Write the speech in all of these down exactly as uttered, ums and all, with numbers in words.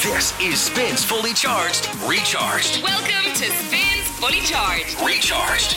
This is Spins Fully Charged, Recharged. Welcome to Spins Fully Charged, Recharged.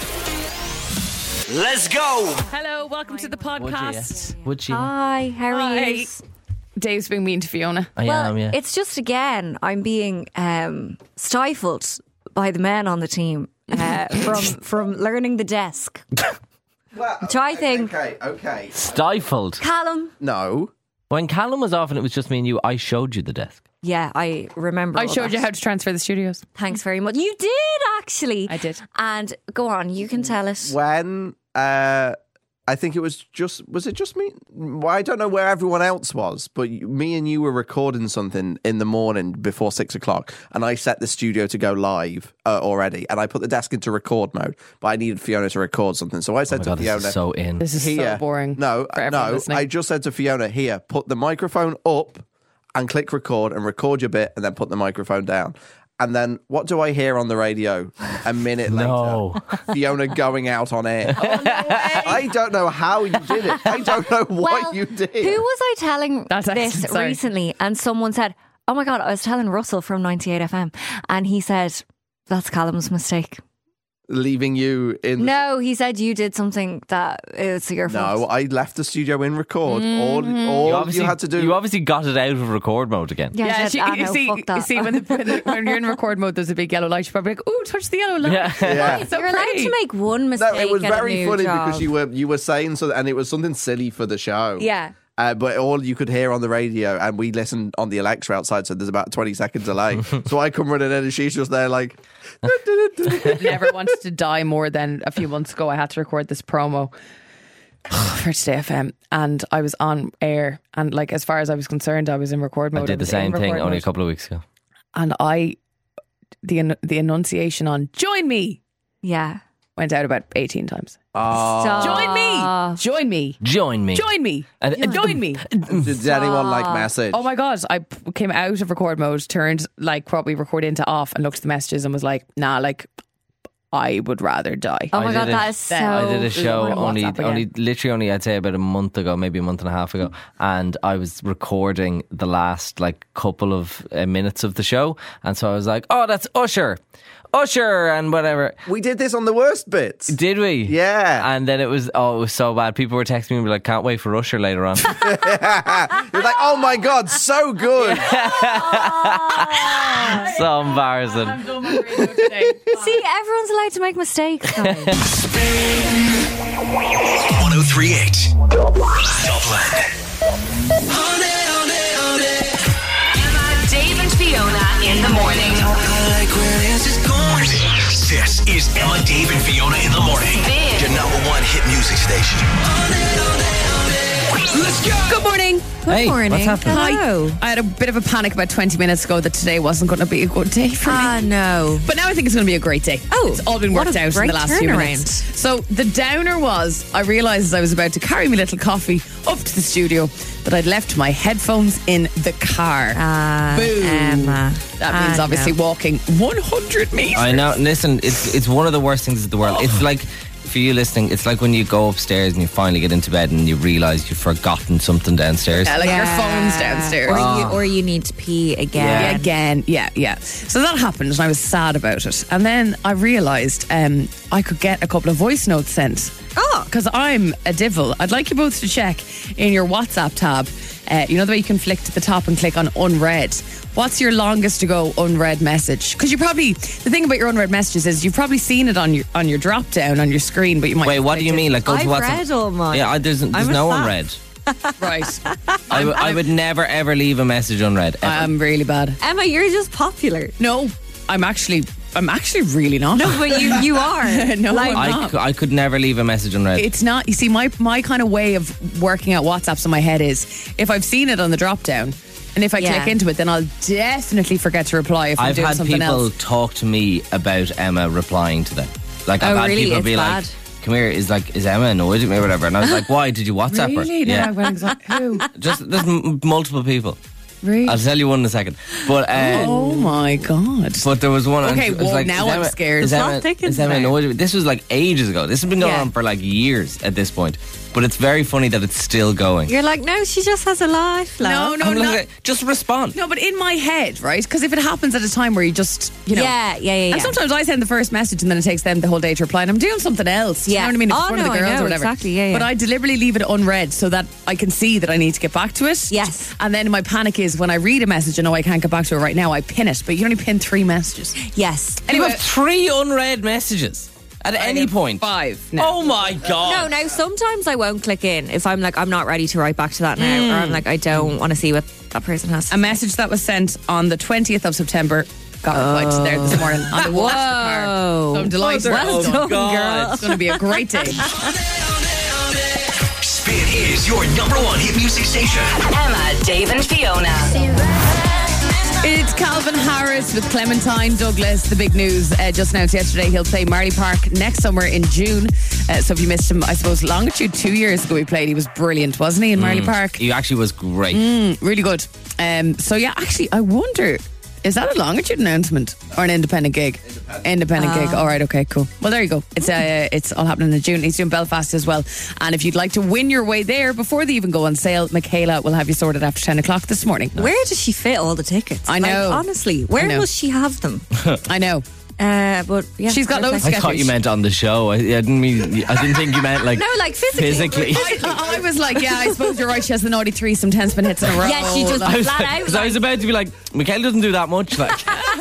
Let's go. Hello, welcome to the podcast. Would you? Hi, how are Hi. you? Dave's being mean to Fiona. I Well, am, yeah. it's just again, I'm being um, stifled by the men on the team uh, from from learning the desk. Well, Which I think, Okay, okay. Stifled. Callum. No. When Callum was off and it was just me and you, I showed you the desk. Yeah, I remember. I all showed that. you how to transfer the studios. Thanks very much. You did actually. I did. And go on, you can tell it. When uh, I think it was just was it just me? Well, I don't know where everyone else was, but you- me and you were recording something in the morning before six o'clock, and I set the studio to go live uh, already, and I put the desk into record mode, but I needed Fiona to record something, so I said Oh my to God, Fiona, this is so in. This is "Here, so boring. No, for everyone no, listening. I just said to Fiona, "Here, put the microphone up and click record, and record your bit, and then put the microphone down." And then what do I hear on the radio a minute No. later? Fiona going out on air. I don't know how you did it. I don't know what well, you did. Who was I telling That's this excellent, sorry. recently? And someone said, "Oh my God, I was telling Russell from ninety-eight F M," and he said, "That's Callum's mistake." Leaving you in the No, he said you did something that it's your fault. No, I left the studio in record. Mm-hmm. All, all you, obviously, had to do. You obviously got it out of record mode again. Yeah, I Yeah, said, she, "Ah, you no, see, fuck that." you see when, the, when, the, when you're in record mode, there's a big yellow light. You're probably like, "Ooh, touch the yellow light." Yeah. Yeah. It's so You're allowed pretty. to make one mistake. no, it was at a very new funny job. because you were you were saying so, and it was something silly for the show. Yeah. Uh, but all you could hear on the radio, and we listened on the Alexa outside, so there's about a twenty second delay. So I come running in, and she's just there like. Never wanted to die more than a few months ago. I had to record this promo for Today F M, and I was on air. And like, as far as I was concerned, I was in record mode. I did the was same in thing record only a mode. couple of weeks ago. And I, the en- the enunciation on "join me" Yeah. went out about eighteen times. Oh. Join me, join me, Join me. join me, And- and join me. Did anyone like message? Oh my God, I p- came out of record mode, turned like probably record into off, and looked at the messages and was like, "Nah, like I would rather die." Oh I my did God, a- that is so. I I did a show on only, WhatsApp again. only, literally only, I'd say about a month ago, maybe a month and a half ago, and I was recording the last like couple of uh, minutes of the show, and so I was like, "Oh, that's Usher, Usher," and whatever. We did this on the worst bits. Did we? Yeah. And then it was, oh, it was so bad. People were texting me and were like, "Can't wait for Usher later on." You're like, oh my God, so good. So embarrassing. See, everyone's allowed to make mistakes, guys. one oh three point eight Dublin. Emma, Dave and Fiona in the morning. This is Emma, Dave, and Fiona in the morning. Spin. Your number one hit music station. Let's go. Good morning. Hey, morning. what's happening? Hello. I had a bit of a panic about twenty minutes ago that today wasn't going to be a good day for me. Ah, no. But now I think it's going to be a great day. Oh, it's all been what worked a out in great the last few turnaround. minutes. So the downer was, I realised as I was about to carry my little coffee up to the studio that I'd left my headphones in the car. Ah, Boom. Emma. That means Ah, obviously no. walking one hundred metres. I know. Listen, it's it's one of the worst things in the world. It's like, for you listening, it's like when you go upstairs and you finally get into bed and you realise you've forgotten something downstairs. Yeah, like your Yeah. phone's downstairs. Or, you, or you need to pee again. Yeah, again, yeah, yeah. So that happened, and I was sad about it. And then I realised um, I could get a couple of voice notes sent. Oh. Because I'm a divil. I'd like you both to check in your WhatsApp tab. Uh, you know the way you can flick to the top and click on unread. What's your longest to go unread message? Because you probably, the thing about your unread messages is you've probably seen it on your on your drop down on your screen, but you might Wait, what do you mean? Like, go to I've WhatsApp? read all mine. Yeah, I, there's, there's I'm a no fan. unread. right? I, w- I would never ever leave a message unread. Ever. I'm really bad. Emma, you're just popular. No, I'm actually, I'm actually really not. No, but you, you are. No, like, I'm I, not. c- I could never leave a message unread. It's not. You see, my my kind of way of working out WhatsApps in my head is if I've seen it on the drop down, and if I Yeah. click into it, then I'll definitely forget to reply if I'm I've doing had something people else. talk to me about Emma replying to them. Like, I've Oh, had really? people It's be bad. like, "Come here, is like is Emma annoyed at me or whatever?" And I was like, "Why did you WhatsApp Really? her?" No, I Yeah, went exactly. Who? just there's m- multiple people. Really? I'll tell you one in a second. But uh, Oh my god. but there was one. and Okay, it was well, like, now is I'm Emma- scared. Is Stop Emma, thinking is Emma about it. annoyed at me? This was like ages ago. This has been going Yeah. on for like years at this point. but it's very funny that it's still going. You're like, no, she just has a life. No, love. no, I'm no. like, just respond. No, but in my head, right? Because if it happens at a time where you just, you know. Yeah, yeah, yeah, And yeah. sometimes I send the first message and then it takes them the whole day to reply and I'm doing something else. Yeah. You know what I mean? In Oh, front of no, the I girls know, or whatever. exactly, yeah, yeah. But I deliberately leave it unread so that I can see that I need to get back to it. Yes. And then my panic is when I read a message and know I can't get back to it right now, I pin it. But you only pin three messages. Yes. You Anyway, have three unread messages at any have point. five now. Oh my god! No, no, sometimes I won't click in if I'm like, I'm not ready to write back to that now, or I'm like, I don't want to see what that person has. A message that was sent on the twentieth of September got replied to there this morning on the Whoa. So I'm delighted. Well Oh, done, God. girl. It's going to be a great day. Spin is your number one hit music station. Emma, Dave, and Fiona. It's Calvin Harris with Clementine Douglas. The big news uh, just announced yesterday. He'll play Marley Park next summer in June. Uh, so if you missed him, I suppose Longitude two years ago he played. He was brilliant, wasn't he, in Marley Park? He actually was great. Mm, really good. Um, so yeah, actually, I wonder, is that a Longitude announcement or an independent gig? Independent, independent gig. All right, okay, cool. Well, there you go. It's uh, it's all happening in June. He's doing Belfast as well. And if you'd like to win your way there before they even go on sale, Michaela will have you sorted after ten o'clock this morning. Where does she fit all the tickets? I know. Like, honestly, where I know. will she have them? I know. Uh, but yeah, She's got fair loads play. I thought you meant on the show. I, I didn't mean. I didn't think you meant like No, like physically. physically. I, I was like, yeah, I suppose you're right. She has the naughty threesome, ten spin hits in a row. Yeah, she just I was, flat out. because I was about to be like, Michaela doesn't do that much. Like,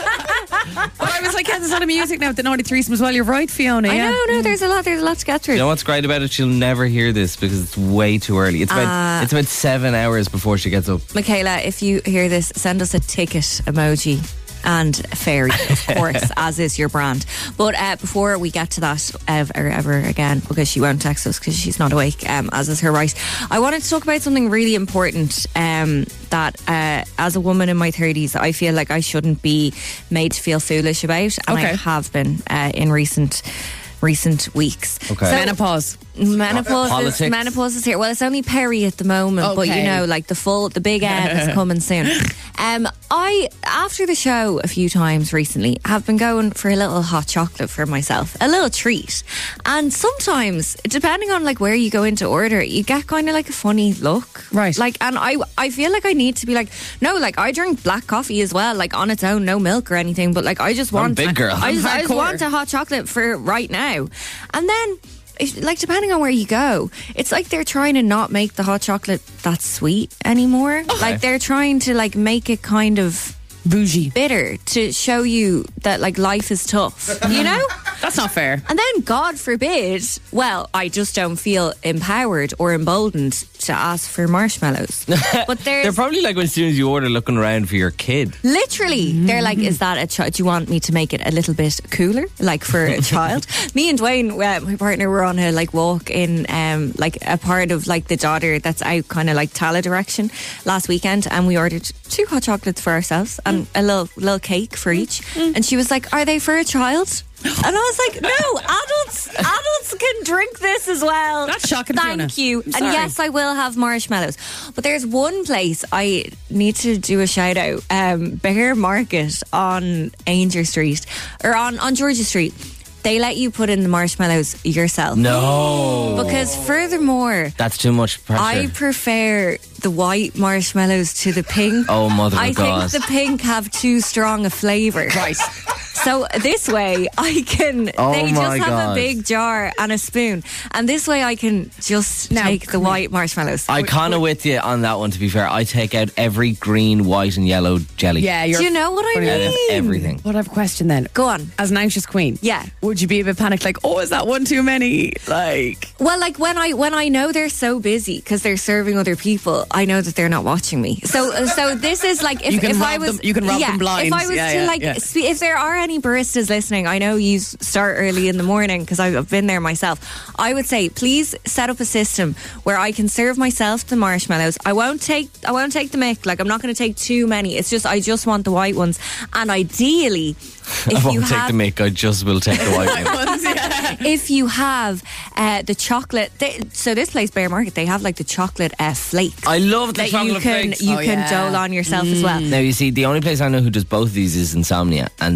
But I was like, yeah, there's a lot of music now with the naughty threesome as well. You're right, Fiona. I Yeah. know, no, there's a lot, there's a lot to get through. you know what's great about it? She'll never hear this because it's way too early. It's about Uh, it's about seven hours before she gets up. Michaela, if you hear this, send us a ticket emoji and a fairy, of course, as is your brand. But uh, before we get to that ever, ever again, because she won't text us because she's not awake, um, as is her right, I wanted to talk about something really important um, that uh, as a woman in my thirties, I feel like I shouldn't be made to feel foolish about, and Okay. I have been uh, in recent recent weeks. Okay. So- Menopause. Menopause is, Politics. menopause is here. Well, it's only peri at the moment, but you Okay. know, like the full, the big M is coming soon. Um, I, after the show a few times recently, have been going for a little hot chocolate for myself, a little treat. And sometimes, depending on like where you go into order, you get kind of like a funny look, Right. Like, and I, I feel like I need to be like, no, like I drink black coffee as well, like on its own, no milk or anything, but like I just I'm a want, big girl. I just, I just Hardcore. want a hot chocolate for right now, and then. If, like depending on where you go, it's like they're trying to not make the hot chocolate that sweet anymore. Like they're trying to like make it kind of Bougie. bitter to show you that like life is tough, you know? That's not fair. And then God forbid, well, I just don't feel empowered or emboldened to ask for marshmallows. But there's They're probably like when as soon as you order, looking around for your kid. literally, they're like, is that a child? Do you want me to make it a little bit cooler, like for a child? Me and Dwayne, uh, my partner, were on a like walk in um like a part of like the Dodder that's out kind of like Tala direction last weekend, and we ordered two hot chocolates for ourselves and a little little cake for each. And she was like, "Are they for a child?" And I was like, no, adults adults can drink this as well. That's shocking, Thank Fiona. you. I'm And sorry. yes, I will have marshmallows. But there's one place I need to do a shout out. Um, Bear Market on Ainger Street, or on, on Georgia Street. They let you put in the marshmallows yourself. No, Because furthermore, that's too much pressure. I prefer the white marshmallows to the pink. Oh, mother of I God. think the pink have too strong a flavour. Right. So this way I can, Oh they just my have God. a big jar and a spoon. And this way I can just Now, take the come here. white marshmallows. I kind of with you on that one. To be fair, I take out every green, white, and yellow jelly. Yeah, you're. Do you know what I Out of mean? everything. What I have a question then. Go on. As an anxious queen, Yeah. would you be a bit panicked, like, oh, is that one too many? Like, Well, like when I when I know they're so busy because they're serving other people, I know that they're not watching me. So so this is like if, You can if rob I was them- you can rob yeah, them blind. If I was Yeah, to yeah, like yeah. spe- if there are any baristas listening, I know you s- start early in the morning because I've been there myself. I would say please set up a system where I can serve myself the marshmallows. I won't take I won't take the mick. Like I'm not going to take too many. It's just I just want the white ones, and ideally. I If won't you take have, the mic. I just will take the white one. if you have uh, the chocolate, they, so this place Bear Market, they have like the chocolate uh, flakes. I love the that chocolate you can flakes. you Oh, can yeah. dole on yourself as well. Now you see, the only place I know who does both of these is Insomnia, and they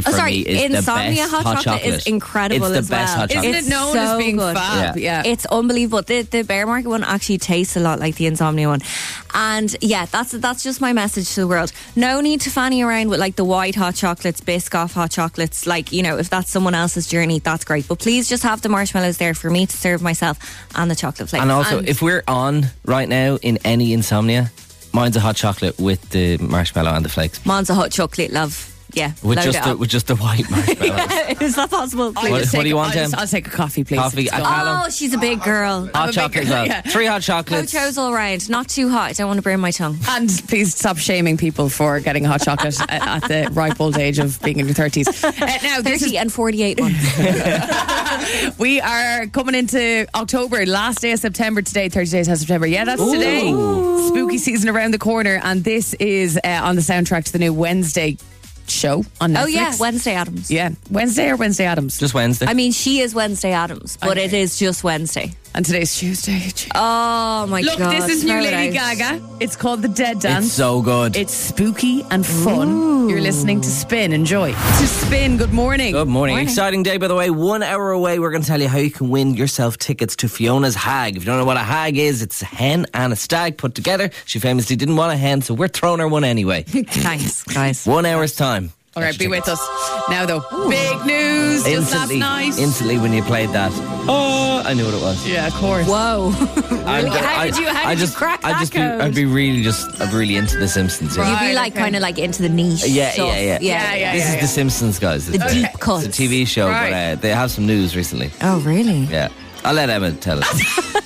Oh, for sorry, me is Insomnia the best hot, hot chocolate, is incredible It's the as best well. hot Isn't chocolate. it known so as being good. fab? Yeah. It's unbelievable. The the Bear Market one actually tastes a lot like the Insomnia one. And yeah, that's that's just my message to the world. No need to fanny around with like the white hot chocolates, Biscoff hot chocolates. Like, you know, if that's someone else's journey, that's great. But please just have the marshmallows there for me to serve myself and the chocolate flakes. And also, And- if we're on right now in any Insomnia, mine's a hot chocolate with the marshmallow and the flakes. Mine's a hot chocolate, love. Yeah, With load just it the, up. with just the white marshmallows. Is that possible? I'll Please? What- just what take do you a- want, I'll, just, Em? I'll take a coffee, please. Coffee, It's a gone. Callum. Oh, she's a big girl. I'm a Hot big chocolate as girl, well. yeah. Three hot chocolates. Cocho's all right. Not too hot. I don't want to burn my tongue. And please stop shaming people for getting hot chocolate at, at the ripe old age of being in your thirties. Uh, now, this is, thirty and forty-eight months. we are coming into October, last day of September today, thirty days of September. Yeah, that's today. Spooky season around the corner, and this is uh, on the soundtrack to the new Wednesday show on Netflix. Oh yeah, Wednesday Addams. Yeah, Wednesday or Wednesday Addams. Just Wednesday. I mean, she is Wednesday Addams, but Okay. it is just Wednesday. And today's Tuesday. Oh my Look, god! this is new throw it Lady out. Gaga. It's called The Dead Dance. It's so good. It's spooky and fun. You're listening to Spin. Enjoy. To Spin, good morning. Good morning. Morning. Exciting day, by the way. One hour away, we're going to tell you how you can win yourself tickets to Fiona's Hag. If you don't know what a hag is, it's a hen and a stag put together. She famously didn't want a hen, so we're throwing her one anyway. Thanks, guys. One hour's time. All right, Extra be with tickets. us. Now, though, big news just Instantly, last night. instantly when you played that, oh, I knew what it was. yeah, of course. Whoa! I'm- How did you- how I did you just, crack I'd that just be, code? I'd be really just, I'd be really into The Simpsons. Yeah, You'd Right, be like okay. kind of like into the niche. yeah, stuff. yeah, yeah. Yeah, yeah, This yeah, is yeah. The Simpsons, guys. The It's, deep it's cuts. a T V show, Right. but uh, they have some news recently. Oh really? Yeah, I'll let Emma tell it.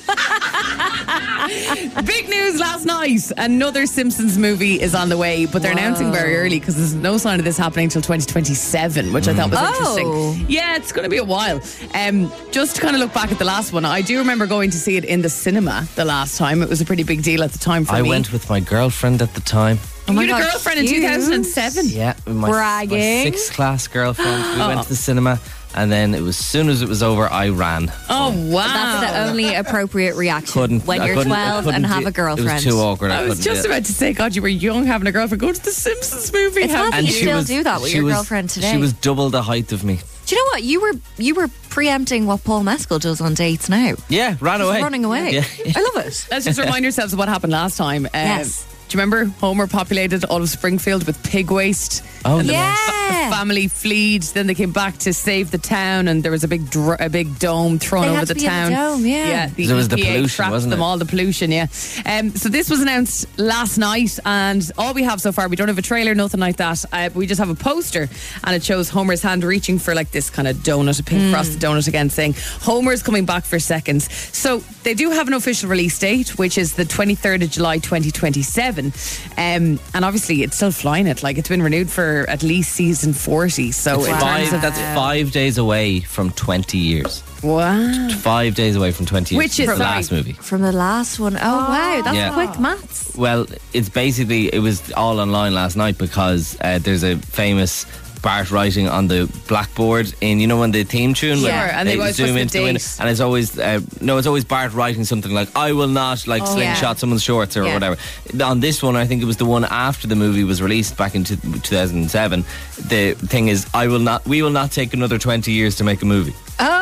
Big news last night. Another Simpsons movie is on the way, but they're announcing very early because there's no sign of this happening until twenty twenty-seven, which I thought was Oh. interesting. Yeah, it's going to be a while. Um, just to kind of look back at the last one, I do remember going to see it in the cinema the last time. It was a pretty big deal at the time for I me. went with my girlfriend at the time. Oh my you had a God, girlfriend in cute. two thousand seven. Yeah, my, my Bragging. sixth class girlfriend. We went to the cinema, and then it was as soon as it was over, I ran. Oh, wow. That's the only appropriate reaction Couldn't when I you're couldn't- I twelve couldn't and have do- a girlfriend. It was too awkward. I, I was couldn't just do it. about to say, God, you were young having a girlfriend. Go to the Simpsons movie. It's How not that cute. you she still was- do that with she your was- girlfriend today. She was double the height of me. Do you know what? You were you were preempting what Paul Mescal does on dates now. Yeah, ran He's away. running away. Yeah. I love it. Let's just remind ourselves of what happened last time. Um, Yes. Do you remember Homer populated all of Springfield with pig waste? Oh, and the yeah. fa- the family fled. Then they came back to save the town, and there was a big dr- a big dome thrown They over had the to be in the town. dome, yeah. the There was the E P A pollution, trapped wasn't them it? all the pollution. Yeah. Um, so this was announced last night, and all we have so far, we don't have a trailer, nothing like that. Uh, we just have a poster, and it shows Homer's hand reaching for like this kind of donut, a pink frosted donut again, saying Homer's coming back for seconds. So they do have an official release date, which is the twenty-third of July, twenty twenty-seven. Um, and obviously it's still flying it. Like it's been renewed for at least season forty. So It's in five, terms of that's five days away from twenty years. wow. Five days away from twenty years. Which is- the sorry. last movie. From the last one. Oh, wow, that's Yeah. quick maths. Well, it's basically, it was all online last night because uh, there's a famous Bart writing on the blackboard in, you know, when the theme tune, when Sure, and they always zoom put the into the window, date. and it's always uh, no, it's always Bart writing something like "I will not like Oh, slingshot yeah. someone's shorts" or Yeah. whatever. On this one, I think it was the one after the movie was released back in two thousand seven. The thing is, "I will not, we will not take another twenty years to make a movie."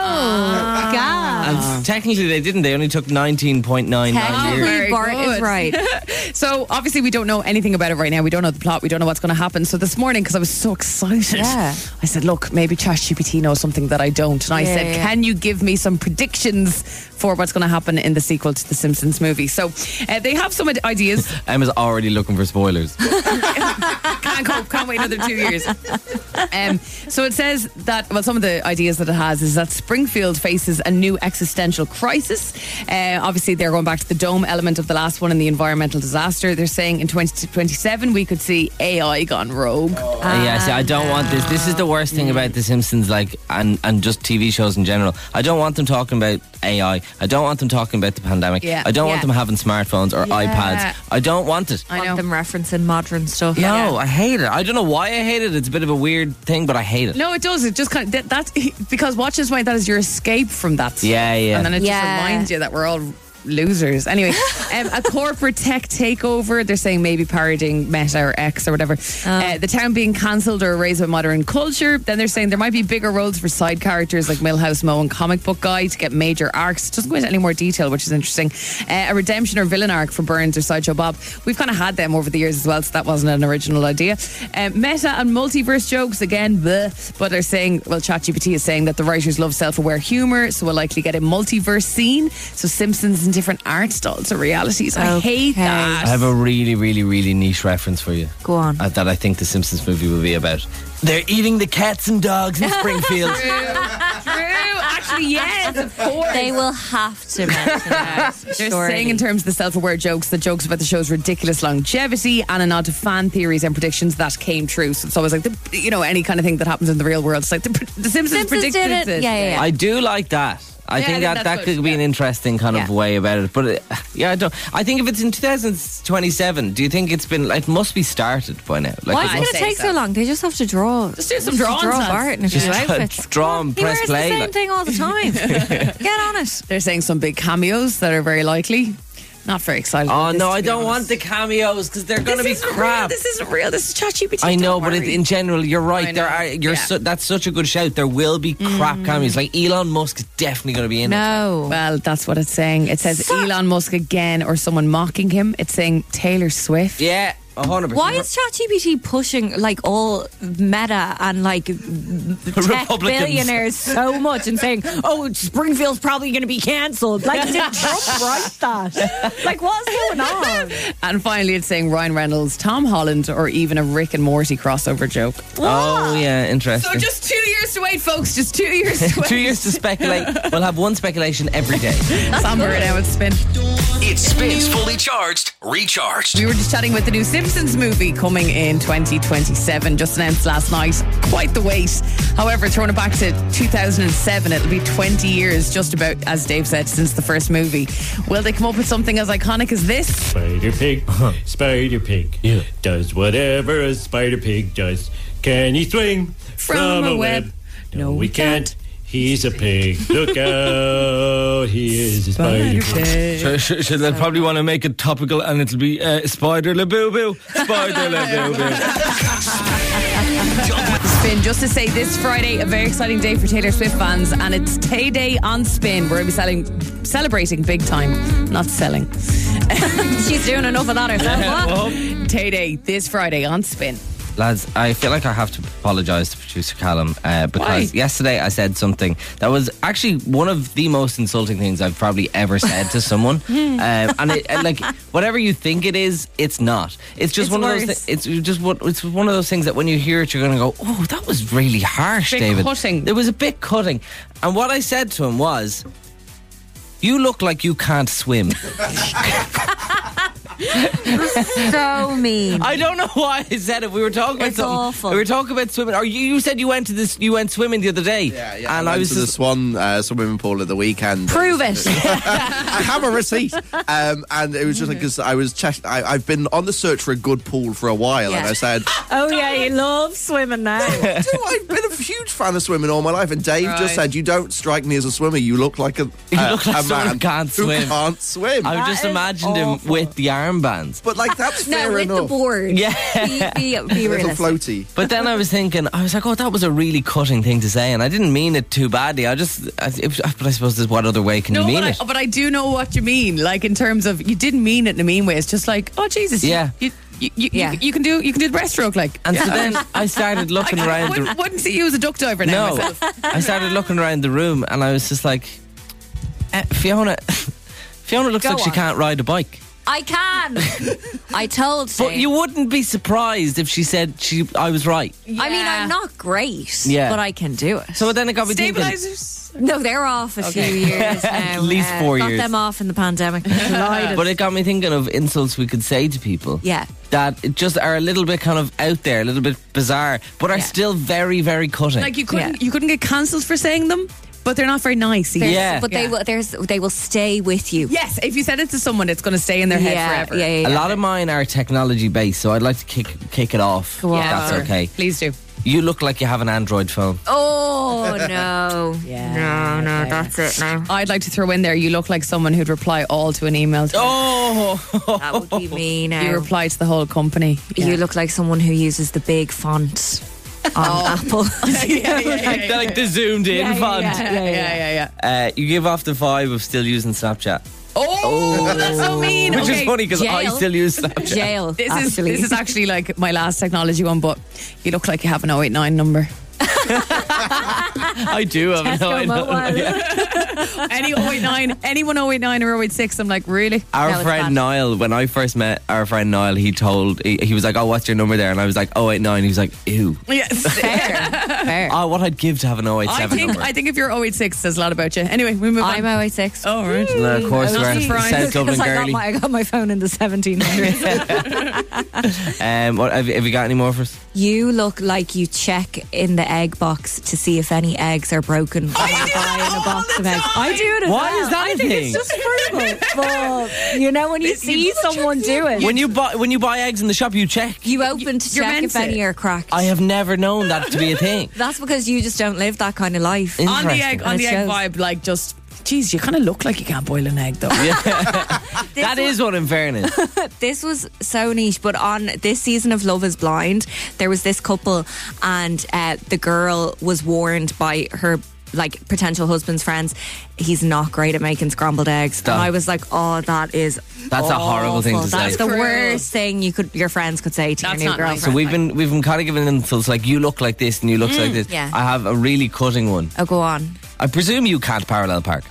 Oh, God. And technically, they didn't. They only took nineteen point nine nine years. Very Technically, Bart good. is right. So obviously we don't know anything about it right now. We don't know the plot. We don't know what's going to happen. So this morning, because I was so excited, Yeah. I said, look, maybe ChatGPT knows something that I don't. And I Yeah, said, yeah. can you give me some predictions for what's going to happen in the sequel to The Simpsons movie? So uh, they have some ideas. Emma's already looking for spoilers. Can't cope. Can't wait another two years. Um, so it says that, well, some of the ideas that it has is that Springfield faces a new existential crisis. Uh, obviously, they're going back to the dome element of the last one and the environmental disaster. They're saying in twenty twenty-seven we could see A I gone rogue. Uh, yeah, see, I don't want this. This is the worst thing about The Simpsons, like, and, and just T V shows in general. I don't want them talking about A I. I don't want them talking about the pandemic. Yeah. I don't Yeah. want them having smartphones or Yeah. iPads. I don't want it. I Want know. them referencing modern stuff. No, I hate it. I don't know why I hate it. It's a bit of a weird thing, but I hate it. No, it does. It just kind of that, that because watching this way, that is your escape from that. Stuff. Yeah, yeah. And then it Yeah. just reminds you that we're all losers. Anyway, um, a corporate tech takeover. They're saying maybe parodying Meta or X or whatever. Uh, the town being cancelled or erased by modern culture. Then they're saying there might be bigger roles for side characters like Millhouse Mo and Comic Book Guy to get major arcs. Doesn't go into any more detail, which is interesting. Uh, a redemption or villain arc for Burns or Sideshow Bob. We've kind of had them over the years as well, so that wasn't an original idea. Um, meta and multiverse jokes again, bleh. But they're saying, well, ChatGPT is saying that the writers love self-aware humour, so we'll likely get a multiverse scene. So Simpsons and different art styles or realities. I Okay. hate that. I have a really, really, really niche reference for you. Go on. Uh, that I think the Simpsons movie will be about. They're eating the cats and dogs in Springfield. True. Actually, yes, of course. They will have to mention that. They're surely. saying in terms of the self-aware jokes, the jokes about the show's ridiculous longevity and a nod to fan theories and predictions that came true. So it's always like, the, you know, any kind of thing that happens in the real world. It's like the, the Simpsons, Simpsons predicted did it. this. Yeah, yeah, yeah. I do like that. I Yeah, I think think that that's that good, could be an yeah. interesting kind of Yeah. way about it. But uh, yeah, I don't. I think if it's in two thousand twenty-seven, do you think it's been? It must be started by now. Like, Why it is it I going must- to say take so. so long? They just have to draw. Just do some just drawings, Draw lads. Bart in a few Just outfits. draw and He press wears play. the same like- thing all the time. Get on it. They're saying some big cameos that are very likely. Not very excited. Oh about this, no, to I be don't honest. want the cameos because they're going to be This isn't crap. Real. This isn't real. This is ChatGPT. I know, don't but it, worry. in general, you're I right. know. There are. You're Yeah. su- that's such a good shout. There will be crap cameos. Like Elon Musk is definitely going to be in it. No. Well, that's what it's saying. It says Elon Musk again or someone mocking him. It's saying Taylor Swift. Yeah, a hundred Why percent. is ChatGPT pushing like all Meta and like tech Republicans. billionaires so much and saying, "Oh, Springfield's probably going to be cancelled"? Like, did Trump write that? Like, what's going on? And finally, it's saying Ryan Reynolds, Tom Holland, or even a Rick and Morty crossover joke. Oh yeah, interesting. So just two years to wait, folks. Just two years to wait. Two years to speculate. We'll have one speculation every day. Somewhere now it's Spin. It spins fully charged, recharged. We were just chatting with the new Simpsons movie coming in twenty twenty-seven, just announced last night. Quite the wait. However, throwing it back to two thousand seven, it'll be twenty years, just about, as Dave said, since the first movie. Will they come up with something as iconic as this? Spider Pig, Spider Pig, Yeah. does whatever a Spider Pig does. Can he swing From a web? No, we can't. He's a pig. Look out, he is a Spider Pig. So, so, so they'll probably want to make it topical, and it'll be uh, Spider La Boo Boo, Spider La Boo Boo. Spin, just to say, this Friday, a very exciting day for Taylor Swift fans, and it's Tay Day on Spin. We're going to be selling, celebrating big time, not selling. She's doing enough of that herself. What? Tay Day this Friday on Spin. Lads, I feel like I have to apologise to producer Callum uh, because Why? yesterday I said something that was actually one of the most insulting things I've probably ever said to someone. um, and it, and like whatever you think it is, it's not. It's just It's one of worse. those. Thi- it's just what. It's one of those things that when you hear it, you're going to go, "Oh, that was really harsh, Bit David." cutting. It was a bit cutting. And what I said to him was, "You look like you can't swim." So mean. I don't know why I said it. We were talking about It's something. awful. We were talking about swimming. Or you, you said you went to this. You went swimming the other day. Yeah, yeah. And I, I, went was to just, the Swan uh, swimming pool at the weekend. Prove it. I have a receipt, um, and it was just like because I was check- I, I've been on the search for a good pool for a while, and Yeah. I said, Oh yeah, you love swimming now. "Do I've been a huge fan of swimming all my life." And Dave Right. just said, "You don't strike me as a swimmer. You look like a, You a, look like a someone man who can't who swim." can't swim." I That just is imagined him awful. with the armbands. but like that's No, fair with enough. the board. Yeah. Be, be, be A little realistic. floaty. But then I was thinking, I was like, oh, that was a really cutting thing to say, and I didn't mean it too badly. I just, I, it, but I suppose, there's what other way can No, you mean but it? I, but I do know what you mean. Like in terms of, you didn't mean it in a mean way. It's just like, oh Jesus, you- Yeah. you, you, you, Yeah. you, you can do you can do the breaststroke, like. And so then I started looking I, I around. wouldn't, the, wouldn't see you as a duck diver now no, myself. I started looking around the room, and I was just like, eh, Fiona, Fiona looks Go like she on. can't ride a bike. I can. I told. But Sam. you wouldn't be surprised if she said she, I was right. I mean, Yeah. I'm not great, Yeah. but I can do it. So then it got me thinking. Stabilizers. No, they're off a Okay. few years now. At least four got years. them off in the pandemic. Delighted. But it got me thinking of insults we could say to people. Yeah. That it just are a little bit kind of out there, a little bit bizarre, but are Yeah. still very, very cutting. Like you couldn't Yeah. you couldn't get cancelled for saying them, but they're not very nice. either. There's- Yeah. but they Yeah. will. There's they will stay with you. Yes, if you said it to someone, it's going to stay in their head yeah, forever. Yeah, yeah, a yeah. lot of mine are technology based, so I'd like to kick kick it off. Go on. if that's sure. okay. Please do. You look like you have an Android phone. Oh, no. Yeah. No, no, Yeah. that's it now. I'd like to throw in there, you look like someone who'd reply all to an email. To Oh, That would be me now. You reply to the whole company. You look like someone who uses the big font on Apple. yeah, yeah, yeah, yeah, They're like the zoomed in Yeah, font. yeah, yeah, yeah, yeah. Uh, you give off the vibe of still using Snapchat, Oh, that's so mean. which Okay. is funny because I Jail. still use Snapchat. Jail, This actually. is this is actually like my last technology one, but you look like you have an oh eight nine number. I do have Tesco no idea. Mobile. Yeah. Any oh eight nine, anyone oh eight nine or oh eight six, I'm like, really? Our No, it's friend bad. Niall, when I first met our friend Niall, he told he, he was like, "Oh, what's your number there?" And I was like, "oh eight nine." He was like, "Ew." Yes. Fair. Fair. Oh, what I'd give to have an oh eight I seven think number. I think if you're oh eight six, says a lot about you. Anyway, we move I'm on. oh eight six. Oh, right. No, of course, Not we're surprised. South Dublin Because I got, girly. my, I got my phone in the seventeen hundreds. Um, what have you, have you got any more for us? You look like you check in the egg box to see if any eggs are broken when you're buying a box of eggs. I do it as Why well. is that I a think thing? It's just frugal. But you know when you see someone do it, When you buy when you buy eggs in the shop, you check. you open to You're check meant if any to. are cracked. I have never known that to be a thing. That's because you just don't live that kind of life. On the Interesting. egg, on And the it egg shows. vibe, like just, geez, you kind of look like you can't boil an egg though. That is one in fairness. This was so niche, but on this season of Love is Blind, there was this couple, and uh, the girl was warned by her like potential husband's friends, he's not great at making scrambled eggs. Stop. And I was like, oh, that is That's a horrible thing to awful. say. That's the Cruel. worst thing you could your friends could say to That's your new not nice. girlfriend. So we've been we've been kind of giving insults like you look like this and you look like this. yeah. I have a really cutting one. Oh, go on. I presume you can't parallel park.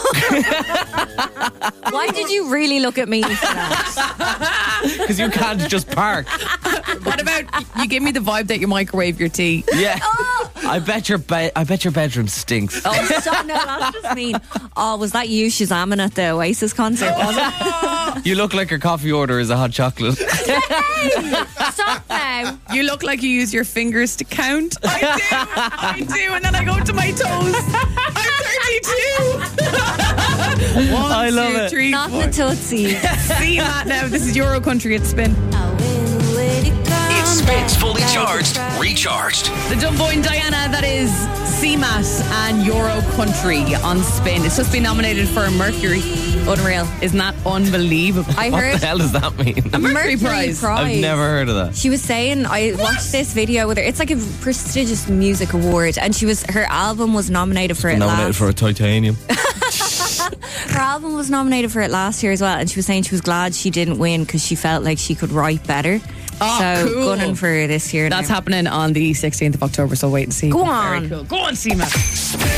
Why did you really look at me for that? Because you can't just park. What about you give me the vibe that you microwave your tea? Yeah. I bet your be- I bet your bedroom stinks. Oh, stop. No, that's just mean. Oh, was that you Shazamming at the Oasis concert? Was it? You look like your coffee order is a hot chocolate. Stop now. You look like you use your fingers to count. I do, I do, and then I go to my toes. I'm thirty-two. One, I love two, it. three, Not four. the Tootsie. See that now? This is Euro Country at Spin. It spins fully charged, recharged. The Dumbo and Diana, that is C M A T and Euro Country on Spin. It's just been nominated for a Mercury. Unreal. Isn't that unbelievable? I What heard the hell does that mean? A Mercury Prize. I've never heard of that. She was saying, I watched this video with her. It's like a prestigious music award, and she was her album was nominated for it Nominated last. for a titanium. Her album was nominated for it last year as well, and she was saying she was glad she didn't win because she felt like she could write better. Oh, so cool. gunning for this year. That's now. happening on the sixteenth of October, so wait and see. Go Very on. cool. Go on, C M A T.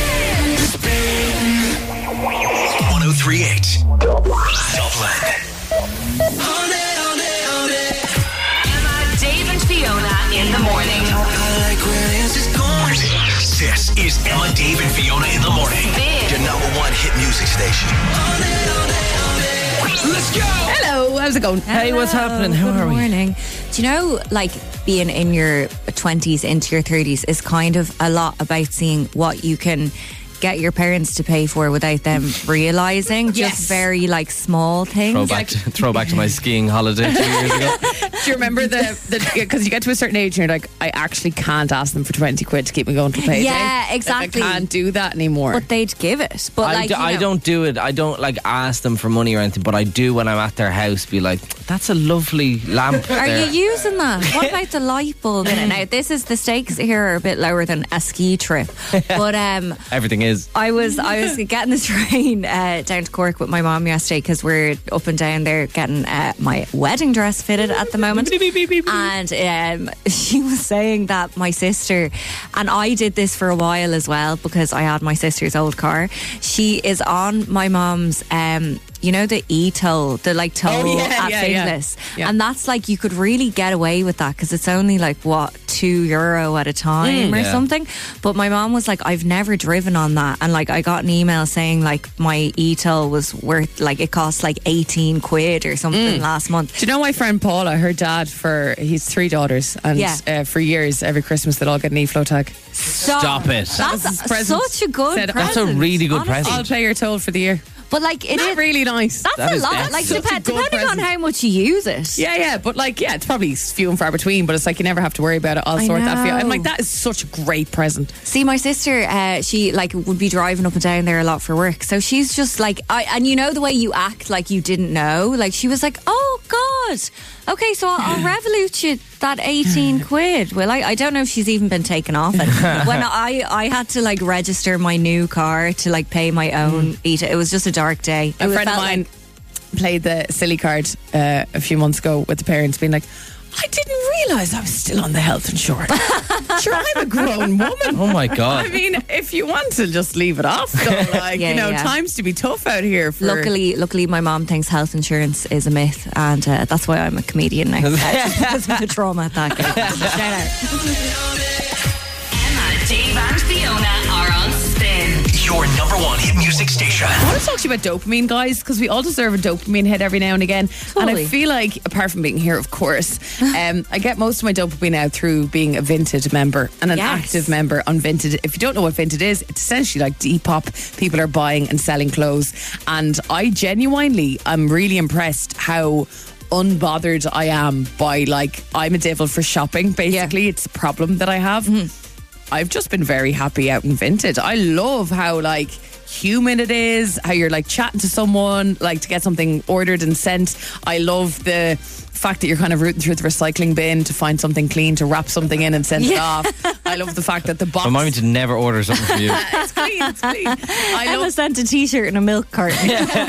one oh three point eight Dublin. Emma, Dave, and Fiona in the morning. This is Emma, Dave, and Fiona in the morning. Spin. Your number one hit music station. Let's go. Hello, how's it going? Hey, what's happening? How Good are we? morning. Do you know, like, being in your twenties into your thirties is kind of a lot about seeing what you can get your parents to pay for without them realising. Yes. Just very, like, small things. Throwback to, throwback to my skiing holiday two years ago. Do you remember the because you get to a certain age and you're like, I actually can't ask them for twenty quid to keep me going till payday. Yeah, Like, exactly. I can't do that anymore. But they'd give it. But, I, like, do, you I know, don't do it. I don't like ask them for money or anything, but I do when I'm at their house be like, that's a lovely lamp. Are there. you using that? What about the light bulb in it? Now, this is the stakes here are a bit lower than a ski trip. But um, Everything is. I was I was getting the train uh, down to Cork with my mom yesterday because we're up and down there getting uh, my wedding dress fitted at the moment. And um, she was saying that my sister, and I did this for a while as well because I had my sister's old car. She is on my mom's. Um, you know the e-toll, the like toll Oh, yeah, at yeah, yeah. Finglas. Yeah. And that's like, you could really get away with that because it's only like, what, two euro at a time or Yeah. something. But my mom was like, I've never driven on that. And like, I got an email saying like my e-toll was worth, like it cost like eighteen quid or something last month. Do you know my friend Paula, her dad, for he's three daughters, and Yeah. uh, for years, every Christmas they'd all get an e-flow tag. Stop, Stop it. That's That was his present. such a good Said- present. That's a really good honestly. present. I'll pay your toll for the year. But like it Not is really nice. That's That a is lot. excellent. Like Such a dep- good depending on present. how much you use it. Yeah, yeah, but like, yeah, it's probably few and far between. But it's like you never have to worry about it. I'll I sort that for you. I'm know. like, that is such a great present. See, my sister, uh, she like would be driving up and down there a lot for work. So she's just like, I, and you know the way you act like you didn't know. Like she was like, "Oh God, okay, so I'll, I'll Revolut you that eighteen quid." Well, I, I don't know if she's even been taken off it. When I I had to like register my new car to like pay my own Mm. E T A, it was just a dark day. A It friend of felt mine like- played the silly card uh, a few months ago with the parents being like, I didn't realise I was still on the health insurance. Sure, I'm a grown woman. Oh my God. I mean, if you want to just leave it off, though, like, Yeah, you know, yeah. times to be tough out here. For, Luckily, luckily, my mom thinks health insurance is a myth, and uh, that's why I'm a comedian now. Just because of the trauma at that game. Shout out. Emma, Dave, and Fiona are on Spin. Your number one hit music station. I want to talk to you about dopamine, guys, because we all deserve a dopamine hit every now and again. And I Totally. feel like, apart from being here, of course, um, I get most of my dopamine now through being a Vinted member and an Yes. active member on Vinted. If you don't know what Vinted is, it's essentially like Depop. People are buying and selling clothes. And I genuinely am really impressed how unbothered I am by, like, I'm a devil for shopping, basically. It's a problem that I have. I've just been very happy out in Vinted. I love how like human it is, how you're like chatting to someone, like to get something ordered and sent. I love the fact that you're kind of rooting through the recycling bin to find something clean to wrap something in and send it off. I love the fact that the box Remind me to never order something from you. it's clean, it's clean. I Emma love sent a T-shirt and a milk carton.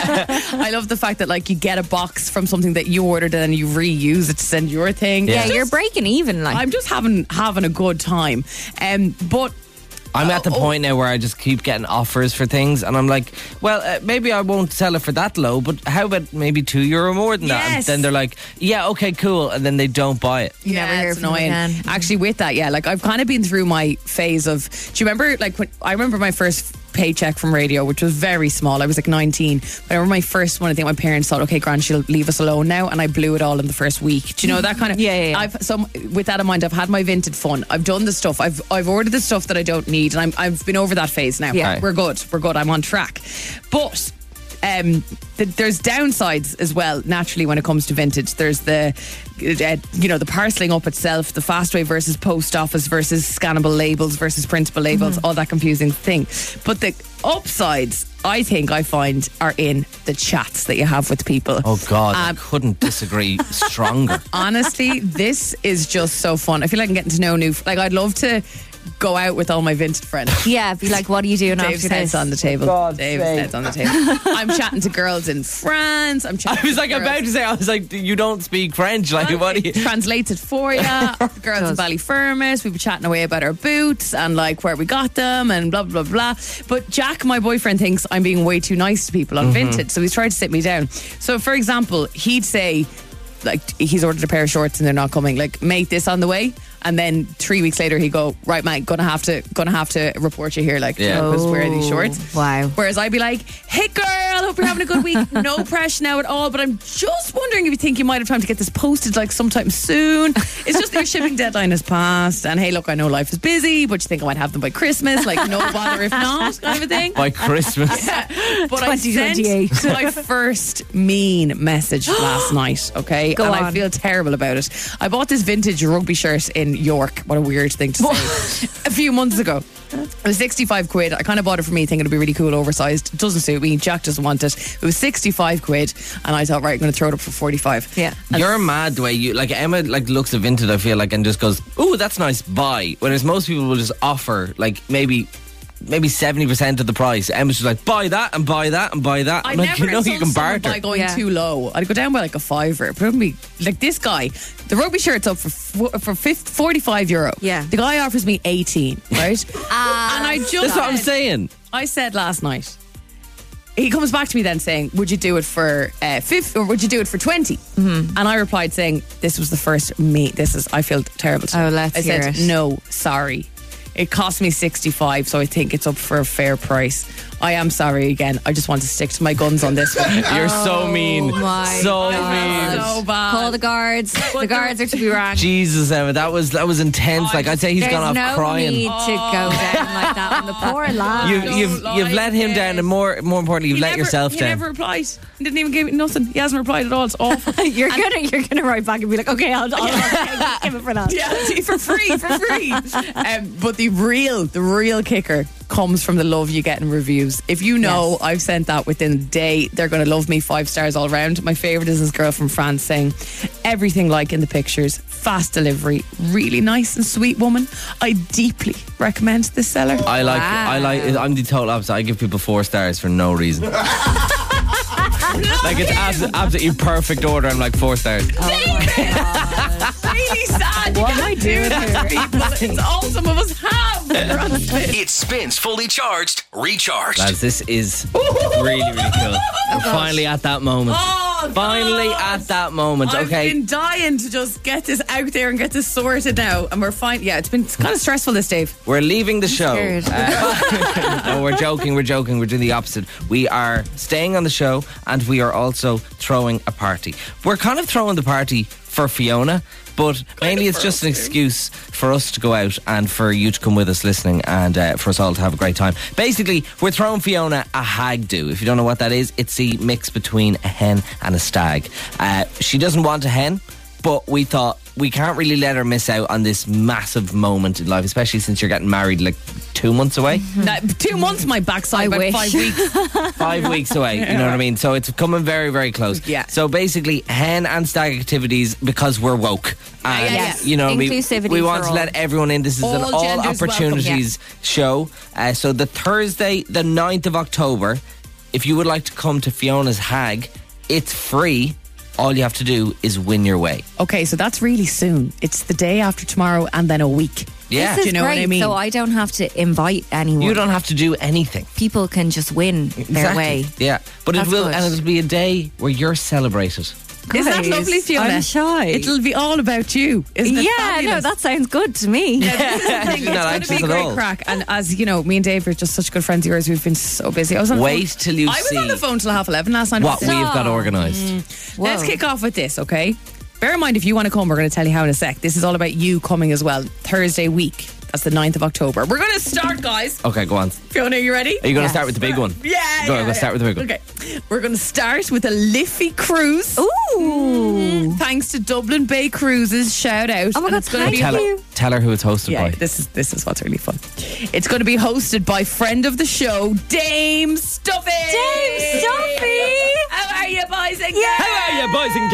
I love the fact that like you get a box from something that you ordered and then you reuse it to send your thing. Yeah, It's you're just- breaking even. Like I'm just having having a good time. Um but I'm at the Oh. point now where I just keep getting offers for things, and I'm like, well, uh, maybe I won't sell it for that low, but how about maybe two euro more than that? And Yes. then they're like, yeah, okay, cool, and then they don't buy it. You never hear it's from them annoying. again. Actually, with that, yeah, like I've kind of been through my phase of. Do you remember, like, when I remember my first paycheck from radio, which was very small. I was like nineteen. But I remember my first one. I think my parents thought, okay, Gran, she'll leave us alone now, and I blew it all in the first week. Do you know that kind of? Yeah, yeah, yeah. I've so with that in mind, I've had my Vinted fun. I've done the stuff. I've I've ordered the stuff that I don't need, and I'm I've been over that phase now. Yeah. Right. We're good. We're good. I'm on track. But um, th- there's downsides as well. Naturally, when it comes to vintage, there's the uh, you know the parceling up itself, the fast way versus post office versus scannable labels versus printable labels, Mm-hmm. all that confusing thing. But the upsides, I think, I find are in the chats that you have with people. Oh God, I Um, couldn't disagree stronger. Honestly, this is just so fun. I feel like I'm getting to know new. Like, I'd love to go out with all my vintage friends. yeah, be like, what are you doing Dave's after head's this? on the table. God's Dave's sake. head's on the table. I'm chatting to girls in France. I'm chatting I was to like girls. about to say, I was like, you don't speak French, like what are you? It translates it for you. Girls in Ballyfermot. We were chatting away about our boots and like where we got them and blah blah blah. But Jack, my boyfriend, thinks I'm being way too nice to people on Vinted, so he's tried to sit me down. So, for example, he'd say, like, he's ordered a pair of shorts and they're not coming. Like, mate, this on the way. And then three weeks later, he'd go, right, mate, gonna have to, gonna have to report you here. Like, Yeah. you know, 'cause wear these shorts. Wow. Whereas I'd be like, hey girl, hope you're having a good week. No pressure now at all, but I'm just wondering if you think you might have time to get this posted like sometime soon. It's just their shipping deadline has passed. And hey, look, I know life is busy, but you think I might have them by Christmas. Like, no bother if not, kind of a thing. By Christmas. But I twenty sent twenty-eight. my first mean message last night, okay? Go and I on. feel terrible about it. I bought this vintage rugby shirt in York. What a weird thing to say. A few months ago. It was sixty-five quid. I kind of bought it for me thinking it'd be really cool, oversized. It doesn't suit me. Jack doesn't want it. It was sixty-five quid. And I thought, right, I'm going to throw it up for forty-five. Yeah. You're mad the way you like Emma like looks at Vinted, I feel like, and just goes, "Ooh, that's nice, buy." Whereas most people will just offer like maybe maybe seventy percent of the price. Emma's just like, buy that and buy that and buy that. I I'm like, never you know you insult can someone barter. by going Yeah. too low. I'd go down by like a fiver. But it wouldn't be like this guy. The rugby shirt's up for f- for fifty, forty-five euro. Yeah. The guy offers me eighteen, right? and I just That's what I'm said- saying. I said last night. He comes back to me then saying, would you do it for uh, fifty or would you do it for twenty? Mm-hmm. And I replied saying, this was the first me. This is, I feel terrible. to- Oh, let's I hear said, it. no, sorry. It cost me sixty-five, so I think it's up for a fair price. I am sorry again. I just want to stick to my guns on this one. You're so mean. my So God. mean. So bad. Call the guards. The guards are to be rang. Jesus, Emma, that was that was intense. Like I'd say he's There's gone off no crying. need to go down like that on the poor lad. You, Don't you've lie, you've let him yes. down, and more more importantly, you've He let never- yourself he down. never replied. He didn't even give me nothing. He hasn't replied at all. It's awful. you're gonna you're gonna write back and be like, okay, I'll, I'll, I'll give it for that. Yeah, see, for free, for free. Um, but the real, the real kicker comes from the love you get in reviews. If you know Yes. I've sent that within a day, they're going to love me. Five stars all round. My favourite is this girl from France saying, everything like in the pictures, fast delivery, really nice and sweet woman. I deeply recommend this seller. I like Wow. I like I'm the total opposite. I give people four stars for no reason. Like it's abs- absolutely perfect order. I'm like four stars. really sad. What am I doing here? People, it's all some of us have. We're on the spin. It spins fully charged, recharged. Lads, this is really, really cool. We're finally at that moment. Oh, Finally God. at that moment. I've Okay. been dying to just get this out there and get this sorted now, and we're fine. Yeah, it's been kind of stressful this, Dave. We're leaving the show. scared. Uh, no, we're joking. We're joking. We're doing the opposite. We are staying on the show, and we are also throwing a party. We're kind of throwing the party for Fiona, but mainly it's just an excuse for us to go out and for you to come with us listening, and uh, for us all to have a great time. Basically, we're throwing Fiona a hag do. If you don't know what that is, it's the mix between a hen and a stag. Uh, she doesn't want a hen, but we thought we can't really let her miss out on this massive moment in life, especially since you're getting married like two months away. Now, two months, my backside, I about wish. five weeks. Five weeks away, you know what I mean? So it's coming very, very close. Yeah. So basically, hen and stag activities because we're woke. And, yeah, yeah. you know, we, Inclusivity we want for to let all. everyone in. This is an All all genders opportunities show. Uh, so the Thursday, the ninth of October, if you would like to come to Fiona's Hag, it's free. All you have to do is win your way. Okay, so that's really soon. It's the day after tomorrow and then a week. Yeah. This is Do you know what great, I mean? so I don't have to invite anyone. You don't have to do anything. People can just win their Exactly. way. Yeah. But That's it will, good. and it'll be a day where you're celebrated. Isn't that Guys, lovely, Fiona? I'm shy. It'll be all about you. Isn't it Yeah, fabulous? no, that sounds good to me. Yeah, this is the thing. She's It's not going to anxious be at great all. crack. And as you know, me and Dave are just such good friends of yours. We've been so busy. I was on the Wait phone. till you I was see on the phone till half eleven last night. what Let's we've got Stop. organised. Let's kick off with this, okay? Bear in mind, if you want to come, we're going to tell you how in a sec. This is all about you coming as well. Thursday week. That's the ninth of October. We're going to start, guys. Okay, go on. Fiona, are you ready? Are you going to Yes. start with the big one? Yeah, Go, yeah, go yeah. start with the big one. Okay. We're going to start with a Liffey cruise. Ooh. Thanks to Dublin Bay Cruises. Shout out. Oh my And God, it's gonna thank be Tell her, you. tell her who it's hosted Yeah, by. this is this is what's really fun. It's going to be hosted by friend of the show, Dame Stuffy. Dame Stuffy. How are you, boys and girls? How are you, boys and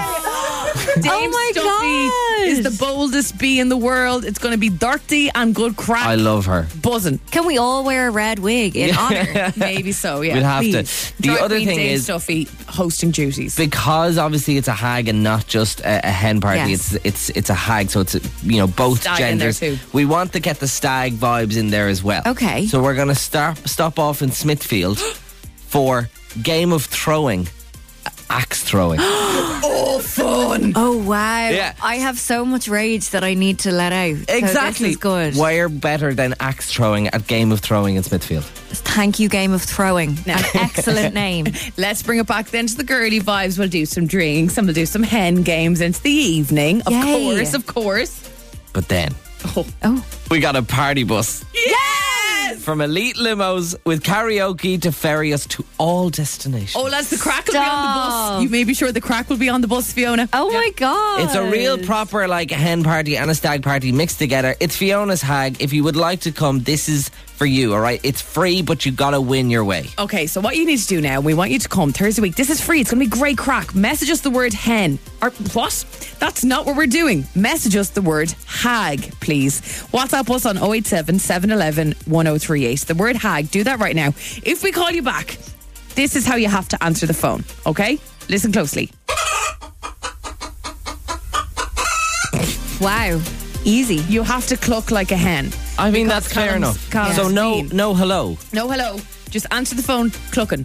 girls? Dame Oh my Stuffy God. is the boldest bee in the world. It's going to be dirty and good crack. I love her. buzzing. Can we all wear a red wig in honour? Maybe so. Yeah, We'll have to. please. The Drag other Queen thing Dame is- Stuffy hosting duties. Because obviously it's a hag and not just a, a hen party. Yes. It's it's it's a hag, so it's you know both Stag in there genders. too. We want to get the stag vibes in there as well. Okay. So we're going to start stop off in Smithfield for game of throwing, axe throwing. Oh, fun! Oh wow! Yeah. I have so much rage that I need to let out. So Exactly. this is good. Where better than axe throwing at game of throwing in Smithfield? Thank you, Game of Throwing. An excellent name. Let's bring it back then to the girly vibes. We'll do some drinks and we'll do some hen games into the evening. Of Yay. course, of course. But then Oh, we got a party bus. Yes! From elite limos with karaoke to ferry us to all destinations. Oh, lads, the crack will be on the Stop. bus. You may be sure the crack will be on the bus, Fiona. oh my God! It's a real proper like hen party and a stag party mixed together. It's Fiona's Hag. If you would like to come, this is for you, all right? It's free, but you gotta win your way. Okay, so what you need to do now, we want you to come Thursday week. This is free. It's going to be great crack. Message us the word hen. Or what? That's not what we're doing. Message us the word hag, please. WhatsApp us on oh eight seven, seven one one, one oh three eight. The word hag. Do that right now. If we call you back, this is how you have to answer the phone, okay? Listen closely. wow, easy. You have to cluck like a hen. I mean, Because that's fair Callum's- enough. Callum's So no, mean. no hello. No hello. Just answer the phone, clucking.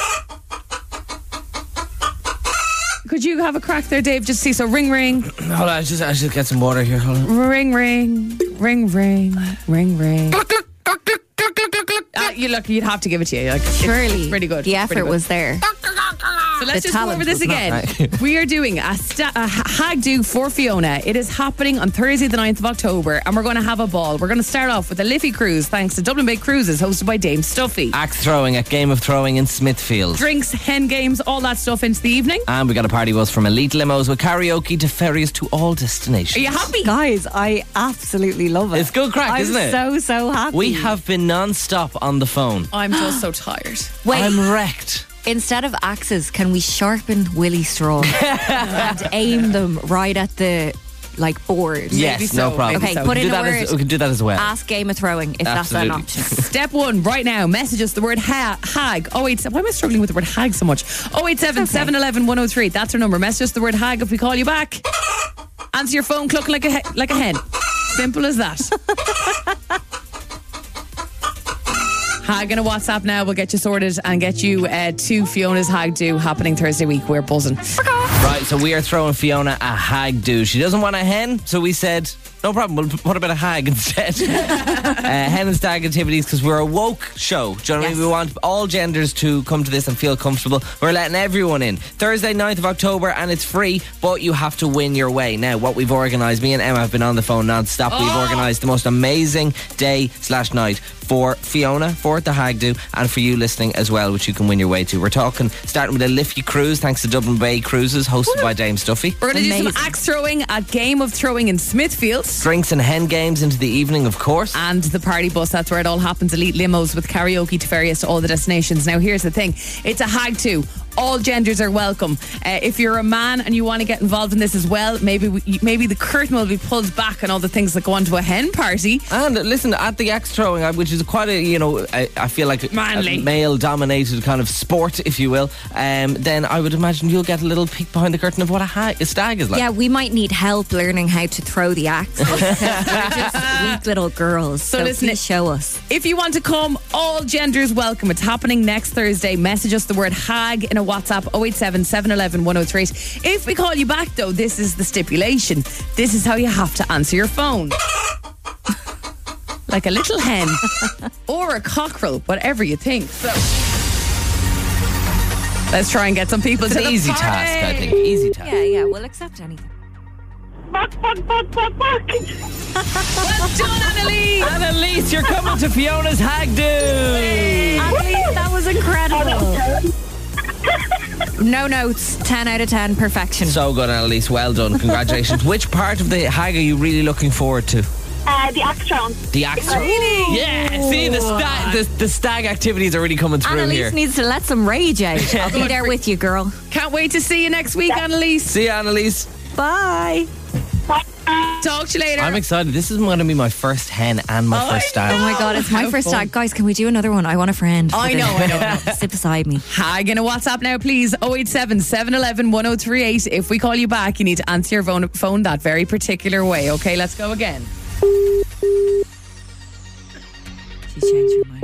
Could you have a crack there, Dave? Just see. So ring, ring, Hold on, I just, I just get some water here. Hold on. ring, ring, ring, ring, ring, ring. Ah, you look, you'd have to give it to you. Like, it's Surely. pretty good. The Pretty effort good. was there. So let's The just go talent over this was not again. We are doing a, sta- a hag do for Fiona. It is happening on Thursday, the ninth of October, and we're going to have a ball. We're going to start off with a Liffey cruise, thanks to Dublin Bay Cruises, hosted by Dame Stuffy. Axe throwing at Game of Throwing in Smithfield. Drinks, hen games, all that stuff into the evening. And we got a party bus from Elite Limos with karaoke to ferries to all destinations. Are you happy? Guys, I absolutely love it. It's good crack, I'm isn't it? so, so happy. We have been non-stop on the phone. I'm just so tired. Wait, I'm wrecked. instead of axes, can we sharpen willy straws and aim them right at the like board? Yes, so, no problem. maybe Okay, so. put we, in can do a that as, word. we can do that as well. Ask Game of Throwing if Absolutely. that's an option. Step one, right now, message us the word ha- hag. Oh, wait, why am I struggling with the word hag so much? oh eight seven, seven one one, one oh three. That's our number. Message us the word hag if we call you back. Answer your phone clucking like a, he- like a hen. Simple as that. Hag and a WhatsApp now. We'll get you sorted and get you uh, to Fiona's Hag Do happening Thursday week. We're buzzing. Right, so we are throwing Fiona a hag do. She doesn't want a hen, so we said, no problem, we'll put a bit of hag instead. uh, hen and stag activities, because we're a woke show. Do you know what I mean? Yes. We want all genders to come to this and feel comfortable. We're letting everyone in. Thursday, ninth of October, and it's free, but you have to win your way. Now, what we've organised, me and Emma have been on the phone non-stop. Oh. We've organised the most amazing day slash night for Fiona, for the hag do, and for you listening as well, which you can win your way to. We're talking, starting with a Liffey cruise, thanks to Dublin Bay Cruises, hosted by Dame Stuffy. We're going to do some Amazing. axe throwing at Game of Throwing in Smithfield. Drinks and hen games into the evening, of course. And the party bus, that's where it all happens. Elite limos with karaoke to various to all the destinations. Now here's the thing, it's a hag too. All genders are welcome. Uh, if you're a man and you want to get involved in this as well, maybe we, maybe the curtain will be pulled back on all the things that go on to a hen party. And listen, at the axe throwing, uh, which is quite a, you know, I, I feel like Manly. a male-dominated kind of sport, if you will, um, then I would imagine you'll get a little peek behind the curtain of what a, ha- a stag is like. Yeah, we might need help learning how to throw the axe. We're just weak little girls. So, So listen, please show us. If you want to come, all genders welcome. It's happening next Thursday. Message us the word hag in a WhatsApp oh eight seven, seven one one, one oh three. If we call you back though, this is the stipulation. This is how you have to answer your phone. Like a little hen or a cockerel, whatever you think. So let's try and get some people It's to an the easy party. task, I think. Easy task. Yeah, yeah, we'll accept anything. Well done, Annalise. Annalise, you're coming to Fiona's hag do. Annalise, that was incredible. No notes, ten out of ten, perfection. So good, Annalise. Well done. Congratulations. Which part of the hag are you really looking forward to? Uh, the Axtron. The axe throwing. Yeah. See, the stag, the, the stag activities are really coming through Annalise here. needs to let some rage out. I'll be there with you, girl. Can't wait to see you next week, Annalise. See you, Annalise. Bye. Talk to you later. I'm excited. This is going to be my first hen and my Oh, first stag. Oh my God, it's my How first fun. tag. Guys, can we do another one? I want a friend. I for know, the- I know, I know. Sit beside me. Hag in a WhatsApp now, please. oh eight seven, seven one one, one oh three eight. If we call you back, you need to answer your phone, phone that very particular way. Okay, let's go again. She's changed her mind.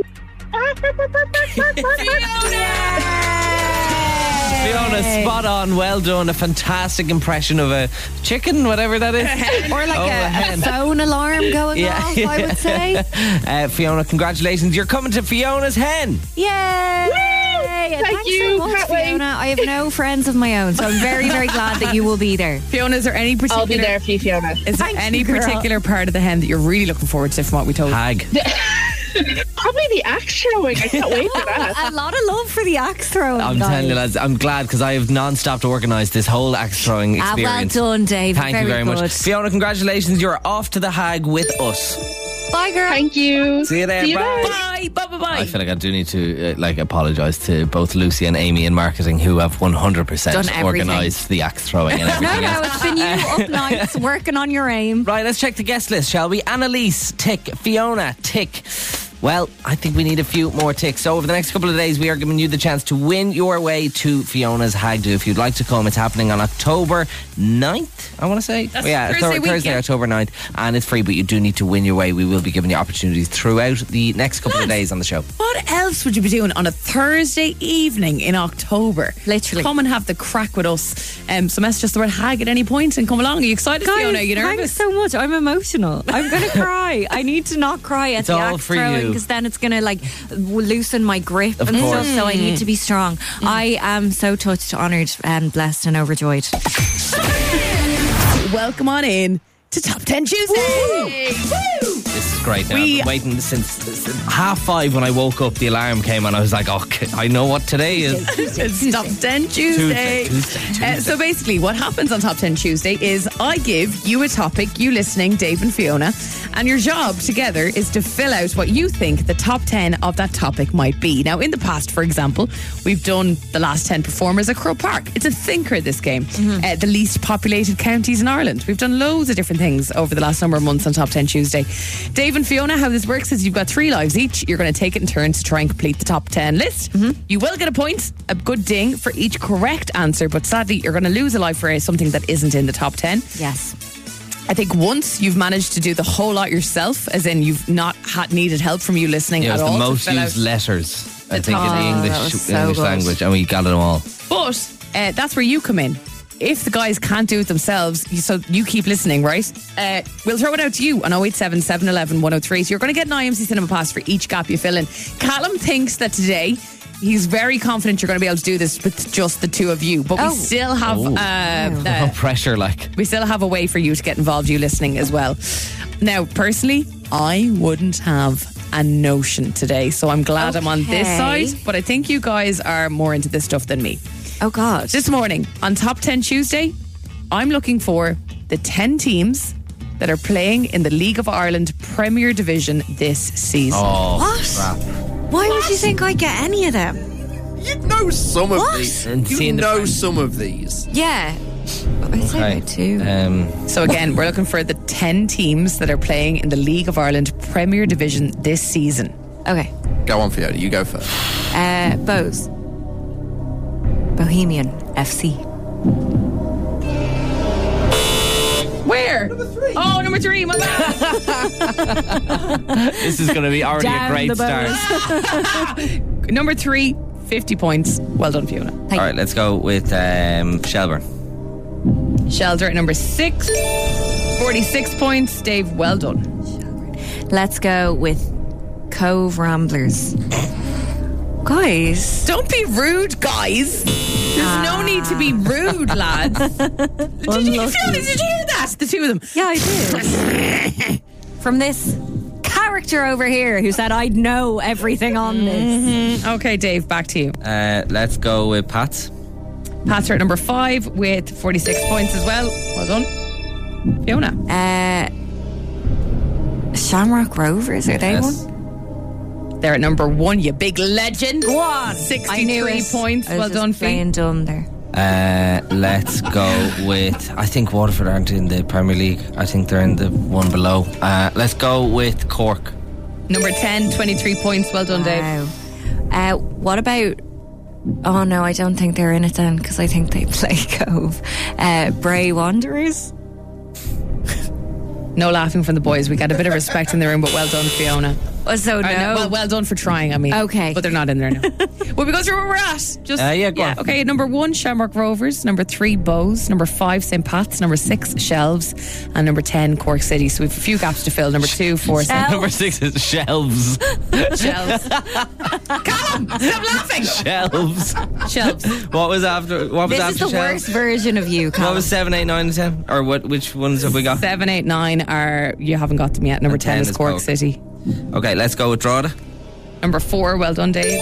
Fiona, spot on. Well done. A fantastic impression of a chicken, whatever that is. Or like Oh, a a, a hen. phone alarm going Yeah, off, I would say. Uh, Fiona, congratulations. You're coming to Fiona's hen. Yay! Thank Thanks you. so much, Can't wait. Fiona. I have no friends of my own, so I'm very, very glad that you will be there. Fiona, is there any particular I'll be there for you, Fiona. Is there Thank any you, girl. particular part of the hen that you're really looking forward to from what we told you? Hag. Probably the axe throwing. I can't wait for that. A lot of love for the axe throwing. I'm guys. telling you, lads, I'm glad because I have non-stop organised this whole axe throwing Ah, well experience. done, Dave. Thank very you very good. much. Fiona, congratulations. You're off to the hag with us. Bye, girl. Thank you. See you there. See you Bye. then. Bye, bye, bye, bye. I feel like I do need to uh, like apologise to both Lucy and Amy in marketing who have one hundred percent Done everything. organised the axe throwing and everything No, no, else. it's been you up nights working on your aim. Right, let's check the guest list, shall we? Annalise, tick. Fiona, tick. Well, I think we need a few more ticks. So over the next couple of days, we are giving you the chance to win your way to Fiona's Hag Do. If you'd like to come, it's happening on October ninth, I want to say. That's yeah, Thursday Thur- week, Thursday, yeah. October ninth. And it's free, but you do need to win your way. We will be giving you opportunities throughout the next couple of Lads. days on the show. What else would you be doing on a Thursday evening in October? Literally. Come and have the crack with us. Um, so message us the word hag at any point and come along. Are you excited, Guys, Fiona? Are you thanks nervous? so much. I'm emotional. I'm going to cry. I need to not cry at It's the all axe for throwing you. because then it's gonna like w- loosen my grip Of and course. stuff. So I need to be strong. I am so touched, honoured, and blessed and overjoyed. Welcome on in to Top ten Tuesday. Woo! This is great. Now, We- I've been waiting since, since half five when I woke up. The alarm came on. I was like, "Oh, I know what today is." It's Top ten Tuesday. Tuesday, Tuesday, Tuesday. Uh, so basically, what happens on Top ten Tuesday is I give you a topic, you listening, Dave and Fiona, and your job together is to fill out what you think the top ten of that topic might be. Now, in the past, for example, we've done the last ten performers at Croke Park. It's a thinker, this game. Uh, the least populated counties in Ireland. We've done loads of different things over the last number of months on Top ten Tuesday. Dave and Fiona, how this works is you've got three lives each. You're going to take it in turns to try and complete the top ten list. You will get a point, a good ding for each correct answer, but sadly, you're going to lose a life for something that isn't in the top ten. Yes. I think once you've managed to do the whole lot yourself, as in you've not had needed help from you listening Yeah, it at was all. the to most fill used out- letters, I think, in top- the Oh, English, that was so English good. language, and we got them all. But uh, that's where you come in. If the guys can't do it themselves, you- so you keep listening, right? Uh, we'll throw it out to you on oh eight seven, seven one one, one oh three. So you're going to get an I M C Cinema Pass for each gap you fill in. Callum thinks that today he's very confident you're going to be able to do this with just the two of you. But we Oh. still have Oh. uh, No uh, pressure, like. we still have a way for you to get involved, you listening as well. Now, personally, I wouldn't have a notion today, so I'm glad I'm on this Okay. side. But I think you guys are more into this stuff than me. Oh God. This morning on Top ten Tuesday, I'm looking for the ten teams that are playing in the League of Ireland Premier Division this season. Oh, What? crap. Why would you think I get any of them? You know some of What? these. And You seeing the know Prem- some of these. Yeah. I'd say Okay. about two. Um, So again, we're looking for the ten teams that are playing in the League of Ireland Premier Division this season. Okay. Go on, Fiona. You go first. Uh, Bose. Bohemian F C. Where? Number three. Oh, number three, my bad. this is going to be already Down a great the start. Number three, fifty points. Well done, Fiona. Thank All right, let's go with um, Shelburne. Shelter at number six, forty-six points. Dave, well done. Let's go with Cove Ramblers. Guys. Don't be rude, guys. There's no need to be rude, lads. Did you, Fiona, did you hear that? The two of them. Yeah, I did. From this character over here who said I'd know everything on this. Okay, Dave, back to you. Uh, let's go with Pats. Pats are at number five with forty-six points as well. Well done. Fiona. Uh, Shamrock Rovers, are they Yes. one? They're at number one, you big legend. Go on. I knew sixty-three it. points. I was Well just done, Fee. playing dumb there. Uh, let's go with. I think Waterford aren't in the Premier League. I think they're in the one below. Uh, let's go with Cork. Number ten, twenty-three points. Well done, Dave. Wow. Uh, what about? Oh no, I don't think they're in it then because I think they play Cove. Uh, Bray Wanderers. No laughing from the boys. We got a bit of respect in the room, but well done, Fiona. Oh, so no. Or no, well, well done for trying, I mean. Okay. But they're not in there now. Well, we go through where we're at. Just, Uh, yeah, go on. Okay, at number one, Shamrock Rovers. Number three, Bows. Number five, Saint Pat's. Number six, Shelves. And number ten, Cork City. So we have a few gaps to fill. Number two, four, Saint Number six is Shelves. Shelves. Callum, stop laughing. Shelves. Shelves. What was after? What was This is after the Shelves? worst version of you, What Callum. was seven, eight, nine, and ten? Or what? Which ones have we got? Seven, eight, nine are, you haven't got them yet. Number And ten, ten is is Cork Cork. City. Okay, let's go with Drogheda. Number four, well done, Dave.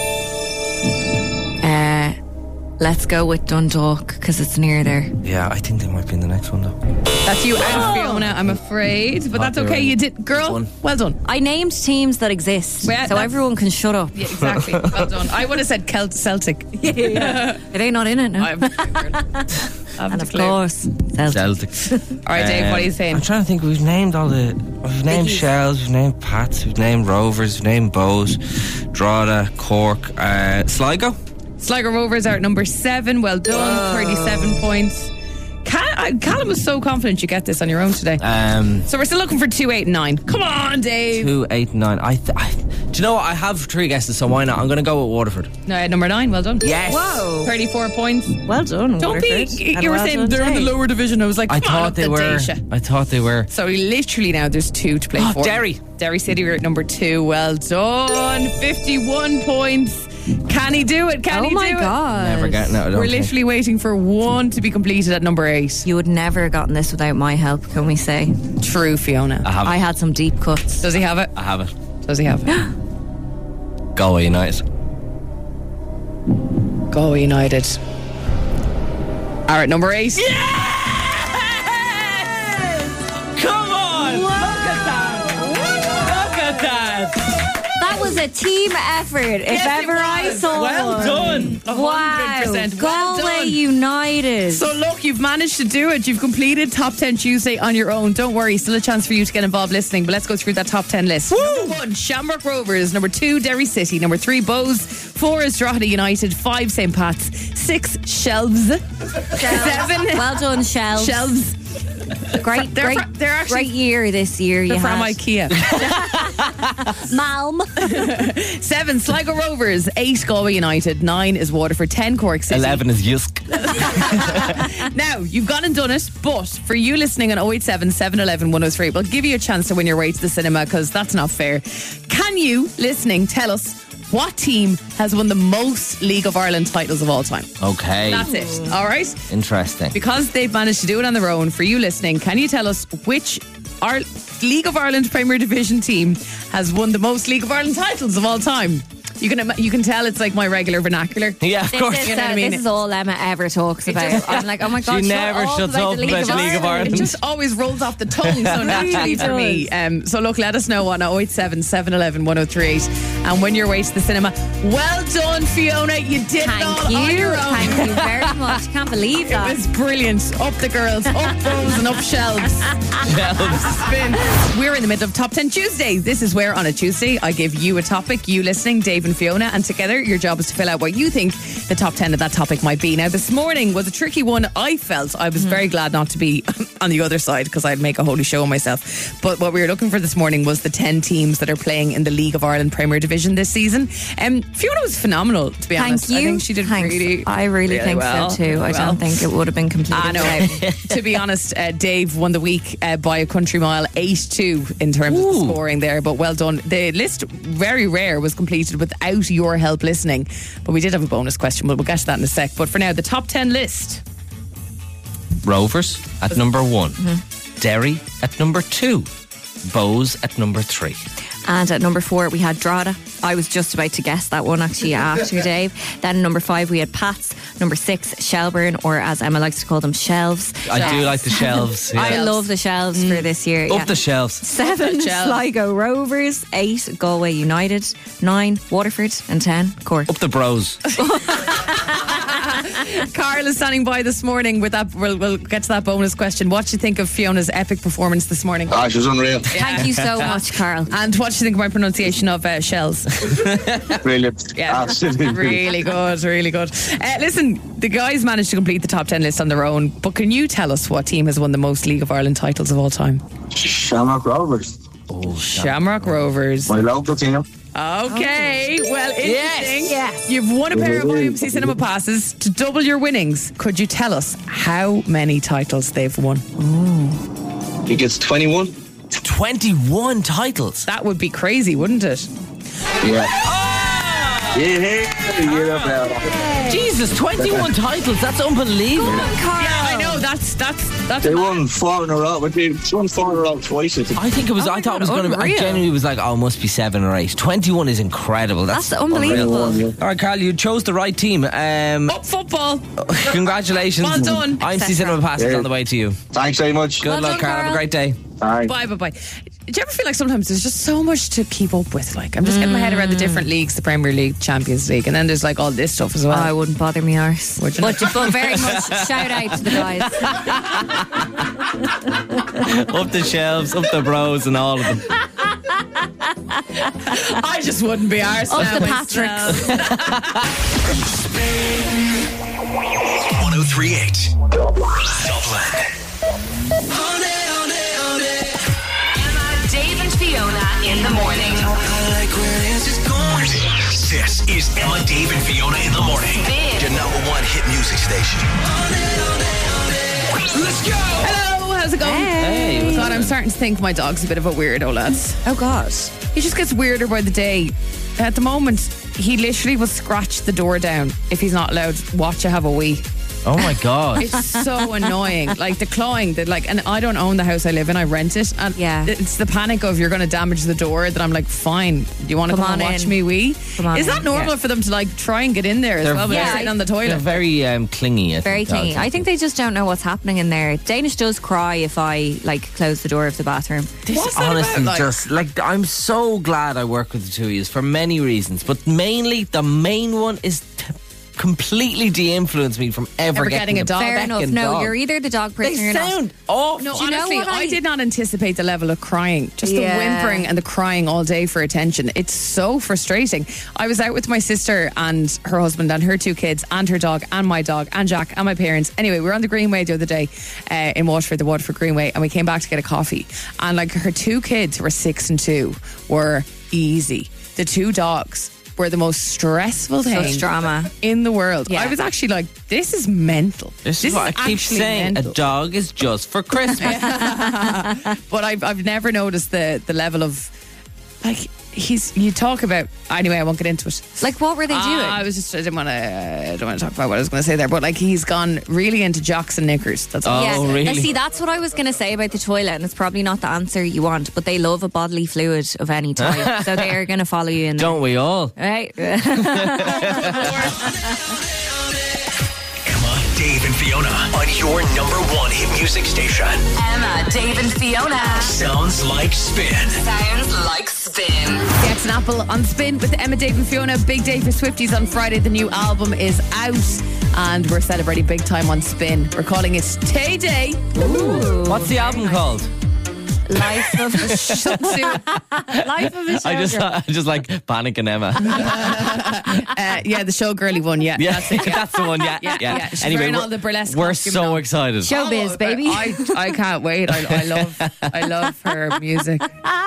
Uh, let's go with Dundalk because it's near there. Yeah, I think they might be in the next one though. That's you out, Fiona, I'm afraid. But that's you're okay. right. You did, girl. One. Well done. I named teams that exist, Well, so that's- everyone can shut up. Yeah, exactly. Well done. I would have said Celt Celtic. Are they not in it now? I'm And of course, Celtic. Celtic. All right, Dave, what are you saying? I'm trying to think. We've named all the. We've named Biggies. Shells. We've named Pats. We've named Rovers. We've named Bows. Drogheda. Cork. Uh, Sligo. Sligo Rovers are at number seven. Well done. thirty-seven points. Can, uh, Callum was so confident you get this on your own today. Um, So we're still looking for two, eight, and nine. Come on, Dave. two, eight, nine. I, th- I, do you know what? I have three guesses, so why not? I'm going to go with Waterford. No, uh, number nine. Well done. Yes. Whoa. thirty-four points. Well done, Don't be. Waterford. You And were well saying done, they're in the Dave. lower division. I was like, I come on thought up they the were. Dacia. I thought they were. So literally now there's two to play Oh, for. Derry. Derry City are at number two. Well done. fifty-one points. Can he do it? Can Oh he my do God. Never getting it. I don't We're think. literally waiting for one to be completed at number eight. You would never have gotten this without my help, can we say? True, Fiona. I have I it. had some deep cuts. Does he have it? I have it. Does he have it? Galway United. Galway United are at number eight. Come on! Look at that! Look at that! That was a team effort, if Yes, it ever I was. saw Well one. done. one Wow. hundred percent. Well Galway done. United. So look, you've managed to do it. You've completed Top ten Tuesday on your own. Don't worry, still a chance for you to get involved listening. But let's go through that Top ten list. Number one, Shamrock Rovers. Number two, Derry City. Number three, Bowes. Four is Drogheda United. Five, Saint Pat's. Six, Shelves. Seven, Well done, Shells. Shelves. Great, They're great, fr- they're actually- great year this year. They're you from had. IKEA. Malm. Seven, Sligo Rovers. Eight, Galway United. Nine is Waterford. Ten, Cork City. Eleven is Yusk. Now, you've gone and done it, but for you listening on oh eight seven, seven one one, one oh three, we'll give you a chance to win your way to the cinema because that's not fair. Can you, listening, tell us what team has won the most League of Ireland titles of all time? Okay. That's it, all right? Interesting. Because they've managed to do it on their own, for you listening, can you tell us which our League of Ireland Premier Division team has won the most League of Ireland titles of all time? You can ima- you can tell it's like my regular vernacular. Yeah, of This course. is, You know uh, what I mean? this is all Emma ever talks about. I'm like, oh my God, She shut never up shuts about up the League about of the League of Ireland. It just always rolls off the tongue so naturally for me. Um, so look, let us know on oh eight seven, seven one one, one oh three eight and when you're away to the cinema. Well done, Fiona. You did it all Thank on you. your own. Thank you very much. Can't believe It that. was brilliant. Up the girls, up rows and up shelves. Spin. We're in the middle of Top ten Tuesday. This is where on a Tuesday I give you a topic, you listening, Dave and Fiona, and together your job is to fill out what you think the top ten of that topic might be. Now this morning was a tricky one. I felt I was very glad not to be on the other side because I'd make a holy show of myself. But what we were looking for this morning was the ten teams that are playing in the League of Ireland Premier Division this season. Um, Fiona was phenomenal, to be Thank honest. you. I think she did Thanks. really I really, really think well. so too. I Well. don't think it would have been completed I know. without. To be honest, uh, Dave won the week uh, by a country mile, eight two in terms of the scoring there, but well done. The list, very rare, was completed without your help listening, but we did have a bonus question, but we'll get to that in a sec. But for now, the top ten list. Rovers at number one. Derry at number two. Bowes at number three. And at number four, we had Drogheda. I was just about to guess that one actually after Dave. Then number five, we had Pats. Number six, Shelburne, or as Emma likes to call them, Shelves. I do like the shelves. Yeah. I love the Shelves for this year. Up yeah. the shelves. Seven, the shelves. Sligo Rovers. Eight, Galway United. Nine, Waterford. And ten, Cork. Up the bros. Carl is standing by this morning with that. We'll, we'll get to that bonus question. What do you think of Fiona's epic performance this morning? Ah, she was unreal. Thank you so much, Carl. And what do you think of my pronunciation of uh, shells? Brilliant. Yeah, Absolutely. really good, really good. Uh, listen, the guys managed to complete the top ten list on their own, but can you tell us what team has won the most League of Ireland titles of all time? Shamrock Rovers. Shamrock Rovers. My local team. Okay, well, interesting. Yes. You've won a pair of I M C cinema passes to double your winnings. Could you tell us how many titles they've won? I think it's twenty-one. twenty-one titles. That would be crazy, wouldn't it? Yeah. Yeah, yeah. Jesus, twenty-one titles. That's unbelievable. Yeah, I know. That's that's that's. They won four in a row. But they won four in a row twice. I think. I think it was. Oh I my thought it was God, going to be. I unreal. genuinely was like, oh, it must be seven or eight. twenty-one is incredible. That's, That's unbelievable. Yeah. all right, Carl. You chose the right team. Um, Up football. congratulations. Well done. I M C cinema passes Yeah. on the way to you. Thanks very much. Good Well luck, done, Carl. Have a Carl. great day. Bye. Bye, bye, bye. Do you ever feel like sometimes there's just so much to keep up with? Like, I'm just getting my head around the different leagues, the Premier League, Champions League, and then there's like all this stuff as well. Oh, I wouldn't bother me arse. Would you But, but very much shout out to the guys. Up the shelves, up the bros, and all of them. I just wouldn't be arsed. Up now the myself. Patricks. one oh three point eight Dublin. Emma, Dave and Fiona in the morning. This is Emma, Dave and Fiona in the morning. Spin. Your number one hit music station. Let's go! Hello, how's it going? Hey. God, I'm starting to think my dog's a bit of a weirdo, lads. Oh God. He just gets weirder by the day. At the moment, he literally will scratch the door down if he's not allowed to watch a have a wee. Oh my God. It's so annoying. Like the clawing, the like, and I don't own the house I live in. I rent it, and Yeah. it's the panic of you're going to damage the door. That I'm like, fine. Do you want to Come come, on and watch in. me wee? Come on Is that in, normal yeah. for them to like try and get in there as They're well? But they're very- sitting on the They're toilet. very um, clingy. I Very think, clingy. dogs. I think they just don't know what's happening in there. Danish does cry if I like close the door of the bathroom. What's that Honestly, about? Like, just like I'm so glad I work with the two of you for many reasons, but mainly the main one is to completely de-influence me from ever, Ever getting a dog. Fair enough. second No, dog. you're either the dog person They or not. sound awful. No, Do you know honestly, what I, I- did not anticipate the level of crying. Just Yeah. the whimpering and the crying all day for attention. It's so frustrating. I was out with my sister and her husband and her two kids and her dog and my dog and Jack and my parents. Anyway, we were on the Greenway the other day uh, in Waterford, the Waterford Greenway, and we came back to get a coffee. And like her two kids, who were six and two, were easy. The two dogs were the most stressful Such thing drama. in the world. Yeah. I was actually like, this is mental. This, is what I keep actually saying. mental. A dog is just for Christmas. But I've I've never noticed the the level of like he's you talk about anyway. I won't get into it. Like, what were they doing? Ah, I was just I didn't want to I don't want to talk about what I was going to say there. But like he's gone really into jocks and knickers. That's all. Oh, yeah. really? Now, see, that's what I was going to say about the toilet, and it's probably not the answer you want, but they love a bodily fluid of any type, so they are going to follow you in there. Don't we all? Right? Emma, Dave and Fiona on your number one hit music station. Emma, Dave and Fiona. Sounds like spin. Sounds like spin. The X and Apple on Spin with Emma, Dave and Fiona. Big day for Swifties on Friday. The new album is out and we're celebrating big time on Spin. We're calling it Tay Day. What's the album called? Life of a Soon. life of a I just, showgirl. I just like Panic and Emma. Uh, yeah, the showgirly one. Yeah, Yeah, that's it. Yeah. that's the one. Yeah, Yeah, yeah. yeah. She's Anyway, wearing we're, all the burlesque we're costume so now. excited. Showbiz, baby. I, I can't wait. I, I love I love her music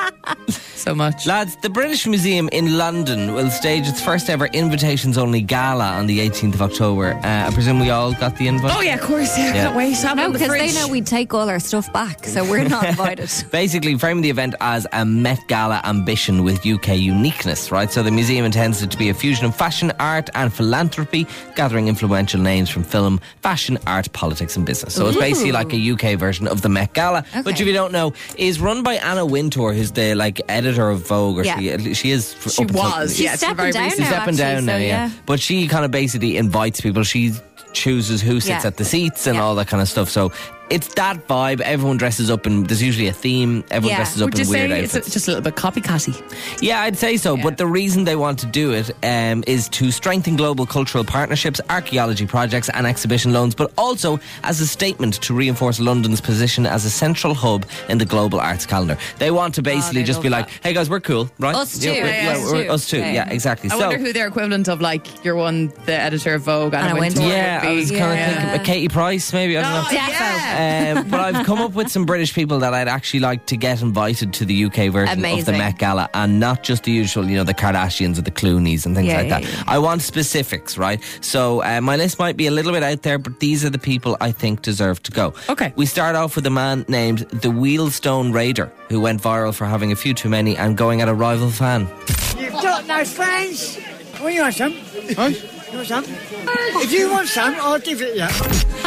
so much. Lads, the British Museum in London will stage its first ever invitations only gala on the eighteenth of October. Uh, I presume we all got the invite? Oh yeah, of course. Yeah, I Yeah. can't wait. Have it No, on the because they fridge. know we'd take all our stuff back, so we're not invited. Basically, framing the event as a Met Gala ambition with U K uniqueness, right? So the museum intends it to be a fusion of fashion, art and philanthropy, gathering influential names from film, fashion, art, politics and business. So it's basically like a U K version of the Met Gala, Okay. which if you don't know, is run by Anna Wintour, who's the like editor of Vogue, or Yeah. she, she is She up until- was. She's yeah, it's stepping very down recent. now. stepping actually, down now, so, yeah. yeah. But she kind of basically invites people. She chooses who sits Yeah. at the seats and Yeah. all that kind of stuff. So it's that vibe. Everyone dresses up, and there's usually a theme. Everyone Yeah. dresses up Would you in say weird it's outfits. a, just a little bit copycatty? Yeah, I'd say so. Yeah. But the reason they want to do it um, is to strengthen global cultural partnerships, archaeology projects, and exhibition loans, but also as a statement to reinforce London's position as a central hub in the global arts calendar. They want to basically they just be love like, "Hey guys, we're cool, right? Us too. we're- Yeah, yeah, us we're- too. us too. Yeah. Yeah, exactly." I so, wonder who their equivalent of like your one, the editor of Vogue, Anna, Anna Wintour. Wintour. yeah, would I be. was kind of Yeah. thinking uh, Katie Price, maybe. I don't Oh, know. yeah. Um, but I've come up with some British people that I'd actually like to get invited to the U K version of the Amazing. Met Gala, and not just the usual, you know, the Kardashians or the Clooneys and things Yeah, like yeah, that. yeah. I want specifics, right? So uh, my list might be a little bit out there, but these are the people I think deserve to go. Okay. We start off with a man named the Wheelstone Raider, who went viral for having a few too many and going at a rival fan. You've got no friends. Well, you want some? Huh? You want some? If you want some, I'll give it you.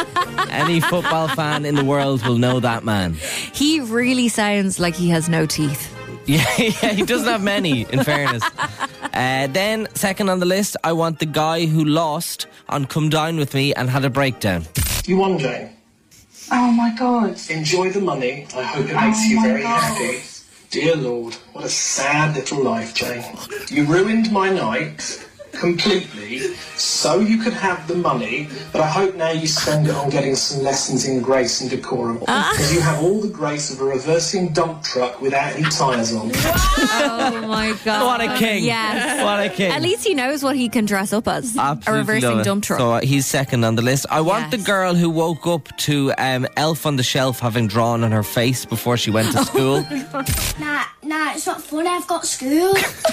Any football fan in the world will know that man. He really sounds like he has no teeth. Yeah, yeah, he doesn't have many, in fairness. Uh, then, second on the list, I want the guy who lost on Come Dine With Me and had a breakdown. You won, Jane. Oh my God. Enjoy the money. I hope it makes Oh you my very God. happy. Dear Lord, what a sad little life, Jane. You ruined my night. completely so you can have the money, but I hope now you spend it on getting some lessons in grace and decorum. Because you have all the grace of a reversing dump truck without any tyres on. Oh my God. What a king. Yes. What a king. At least he knows what he can dress up as. Absolutely a reversing love it. dump truck. So uh, he's second on the list. I want Yes. the girl who woke up to um, Elf on the Shelf having drawn on her face before she went to school. Nah, nah, it's not funny. I've got school.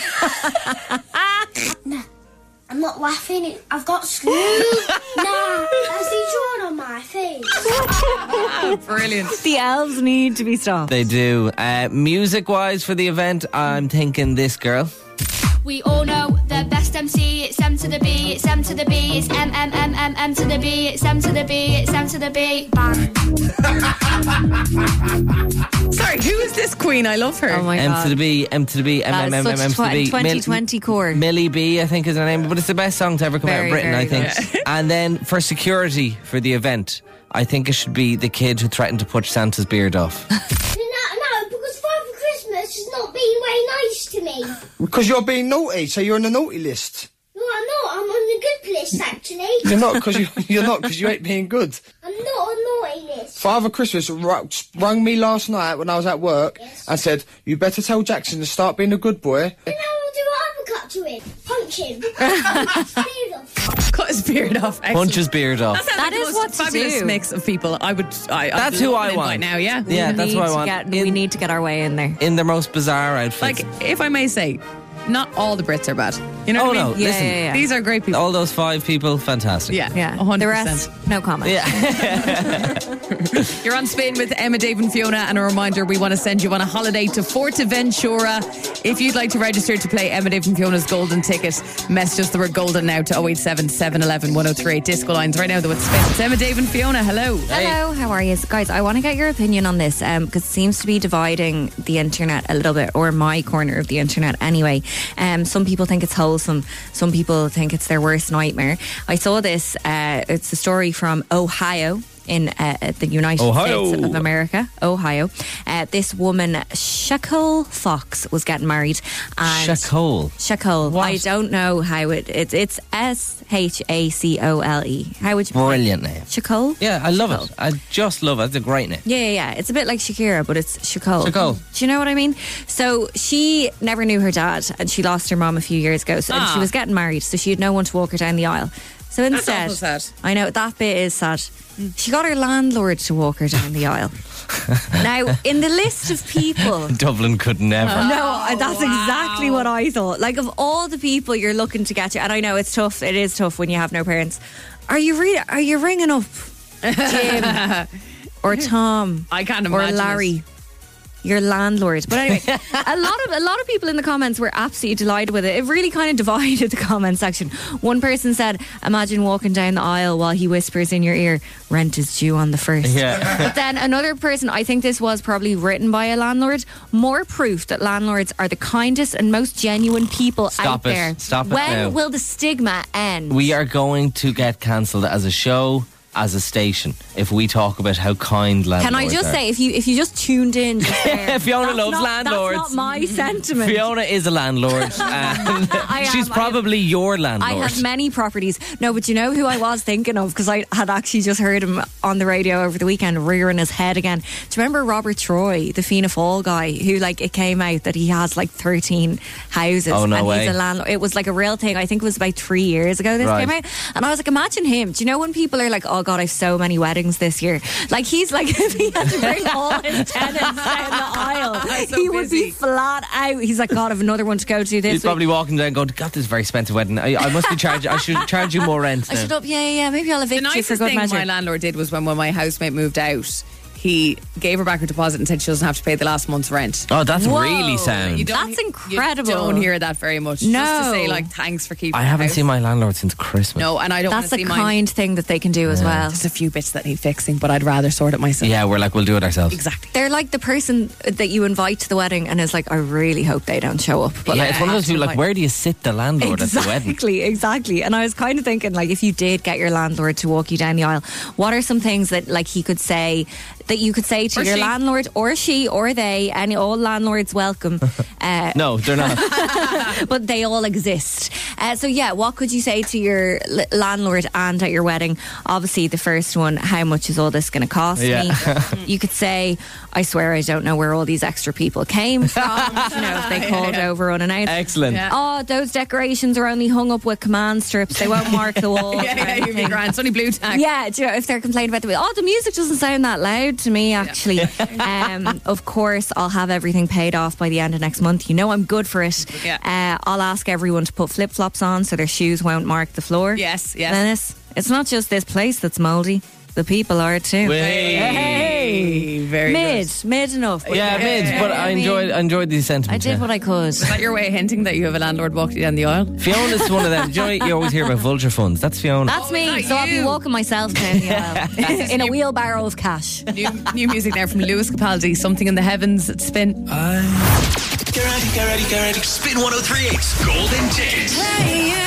Nah, I'm not laughing. It- I've got school. Nah, that's the drawn on my face. Brilliant. The elves need to be stopped. They do. Uh, music-wise for the event, I'm thinking this girl. We all know the best M C, it's M to the B, it's M to the B, it's M, M, M, M, M to the B, it's M to the B, it's M to the B, bang. Sorry, who is this queen? I love her. Oh my M God. to the B, M to the B, M, That M, is M, M, such M to the B. twenty twenty core. Millie B, I think is her name, but it's the best song to ever come out Very, of Britain, very I think. good. And then for security for the event, I think it should be the kid who threatened to push Santa's beard off. No, no, because Father Christmas has not been very nice to me. Because you're being naughty, so you're on the naughty list. No, I'm not. I'm on the good list, actually. You're not because you, you're not because you ain't being good. I'm not on naughty list. Father Christmas ru- rung me last night when I was at work and said, "You better tell Jackson to start being a good boy." And now I'll do an uppercut to him. Punch him. Beard off. Cut his beard off. Excellent. Punch his beard off. That sounds That like is the what most to fabulous do. mix of people. I would. I, I'd That's be who loving I it want. right now. Yeah. Yeah, We that's need what I to want. Get, In- we need to get our way in there. In their most bizarre outfits. Like, if I may say, not all the Brits are bad. You know oh what I no, mean? Yeah, listen. yeah, yeah. These are great people. All those five people, fantastic. Yeah, Yeah. one hundred The percent. rest, no comment. Yeah. You're on Spain with Emma, Dave and Fiona, and a reminder, we want to send you on a holiday to Forteventura. If you'd like to register to play Emma, Dave and Fiona's golden ticket, message us the word golden now to oh eight seven, seven one one, one oh three eight. Disco lines right now though. It's Spain. It's Emma, Dave and Fiona. Hello. Hello, how are you? Guys, I want to get your opinion on this because it seems to be dividing the internet a little bit, or my corner of the internet anyway. Um, some people think it's wholesome, some people think it's their worst nightmare. I saw this, uh, it's a story from Ohio in uh, the United Ohio. States of America, Ohio. Uh, this woman, Shacole Fox, was getting married. And Shacole. Shacole. What? I don't know how it, it's it's S H A C O L E. How would you Brilliant name. Shacole? Yeah, I love Shacole. it. I just love it. It's a great name. Yeah, yeah, yeah. It's a bit like Shakira, but it's Shacole. Shacole. Do you know what I mean? So she never knew her dad, and she lost her mom a few years ago. So and Ah. she was getting married, so she had no one to walk her down the aisle. So instead, awful sad. I know that bit is sad. She got her landlord to walk her down the aisle. Now, in the list of people. Dublin could never. No, that's exactly what I thought. Like, of all the people you're looking to get to, and I know it's tough. It is tough when you have no parents. Are you re- Are you ringing up Jim or Tom? I can't or imagine Larry, it. your landlord. But anyway, a lot of a lot of people in the comments were absolutely delighted with it. It really kind of divided the comment section. One person said, "Imagine walking down the aisle while he whispers in your ear, rent is due on the first." Yeah. But then another person, I think this was probably written by a landlord, more proof that landlords are the kindest and most genuine people Stop out it. there. Stop it when now. will the stigma end? We are going to get cancelled as a show, as a station, if we talk about how kind landlords Can I just are. say, if you if you just tuned in, just there, Fiona that's loves not, landlords. That's not my sentiment. Fiona is a landlord. and I she's am, probably your I landlord. have many properties. No, but you know who I was thinking of, because I had actually just heard him on the radio over the weekend rearing his head again. Do you remember Robert Troy, the Fianna Fáil guy, who like it came out that he has like thirteen houses Oh, no and way. he's a landlord. It was like a real thing. I think it was about three years ago this Right. came out, and I was like, imagine him. Do you know when people are like, oh God, I've so many weddings this year? Like he's like, if he had to bring all his tenants down the aisle, so he would busy. be flat out. He's like, God, I've another one to go to this He's week. probably walking down going, God, this is a very expensive wedding. I, I must be charged. I should charge you more rent I now. should up, yeah, yeah, yeah. Maybe I'll The evict you for nicest good thing measure. my landlord did was when, when my housemate moved out, he gave her back her deposit and said she doesn't have to pay the last month's rent. Oh, that's Whoa. really sound. You don't That's he- incredible. You don't hear that very much. Just No. to say, like, thanks for keeping I the haven't house. seen my landlord since Christmas. No, and I don't want That's to a see mine. kind thing that they can do as well. Just a few bits that need fixing, but I'd rather sort it myself. Yeah, we're like, we'll do it ourselves. Exactly. They're like the person that you invite to the wedding and is like, I really hope they don't show up. But like, it's one of those people, like, where do you sit the landlord at the wedding? Exactly, exactly. And I was kind of thinking, like, if you did get your landlord to walk you down the aisle, what are some things that, like, he could say that you could say to Or your she. landlord, or she, or they, any all landlords welcome. Uh, No, they're not. but they all exist. Uh, so yeah, what could you say to your l- landlord and at your wedding? Obviously, the first one, how much is all this going to cost Yeah. me? You could say, I swear I don't know where all these extra people came from. You know, if they called over on and out. Excellent. Yeah. Oh, those decorations are only hung up with command strips. They won't mark the wall. yeah, yeah, you'd be grand. It's only blue tack. Yeah, do you know, if they're complaining about the oh, the music doesn't sound that loud to me, actually. um, of course, I'll have everything paid off by the end of next month. You know I'm good for it. Yeah. Uh, I'll ask everyone to put flip flops on so their shoes won't mark the floor. Yes, yes. Dennis, it's not just this place that's mouldy. The people are too. Way. Hey, very mid, good. mid enough. Yeah, mid, but I enjoyed I enjoyed these I sentiments. did yeah. what I could. Is that your way of hinting that you have a landlord walking down the aisle? Fiona's one of them. Do you know, you always hear about vulture funds. That's Fiona. That's Oh, me. is that So I'll be you? walking myself down the aisle in a wheelbarrow of cash. New, new music now from Lewis Capaldi, Something in the Heavens at Spin. Get ready, get ready, get ready. Spin one oh three point eight's Golden Ticket.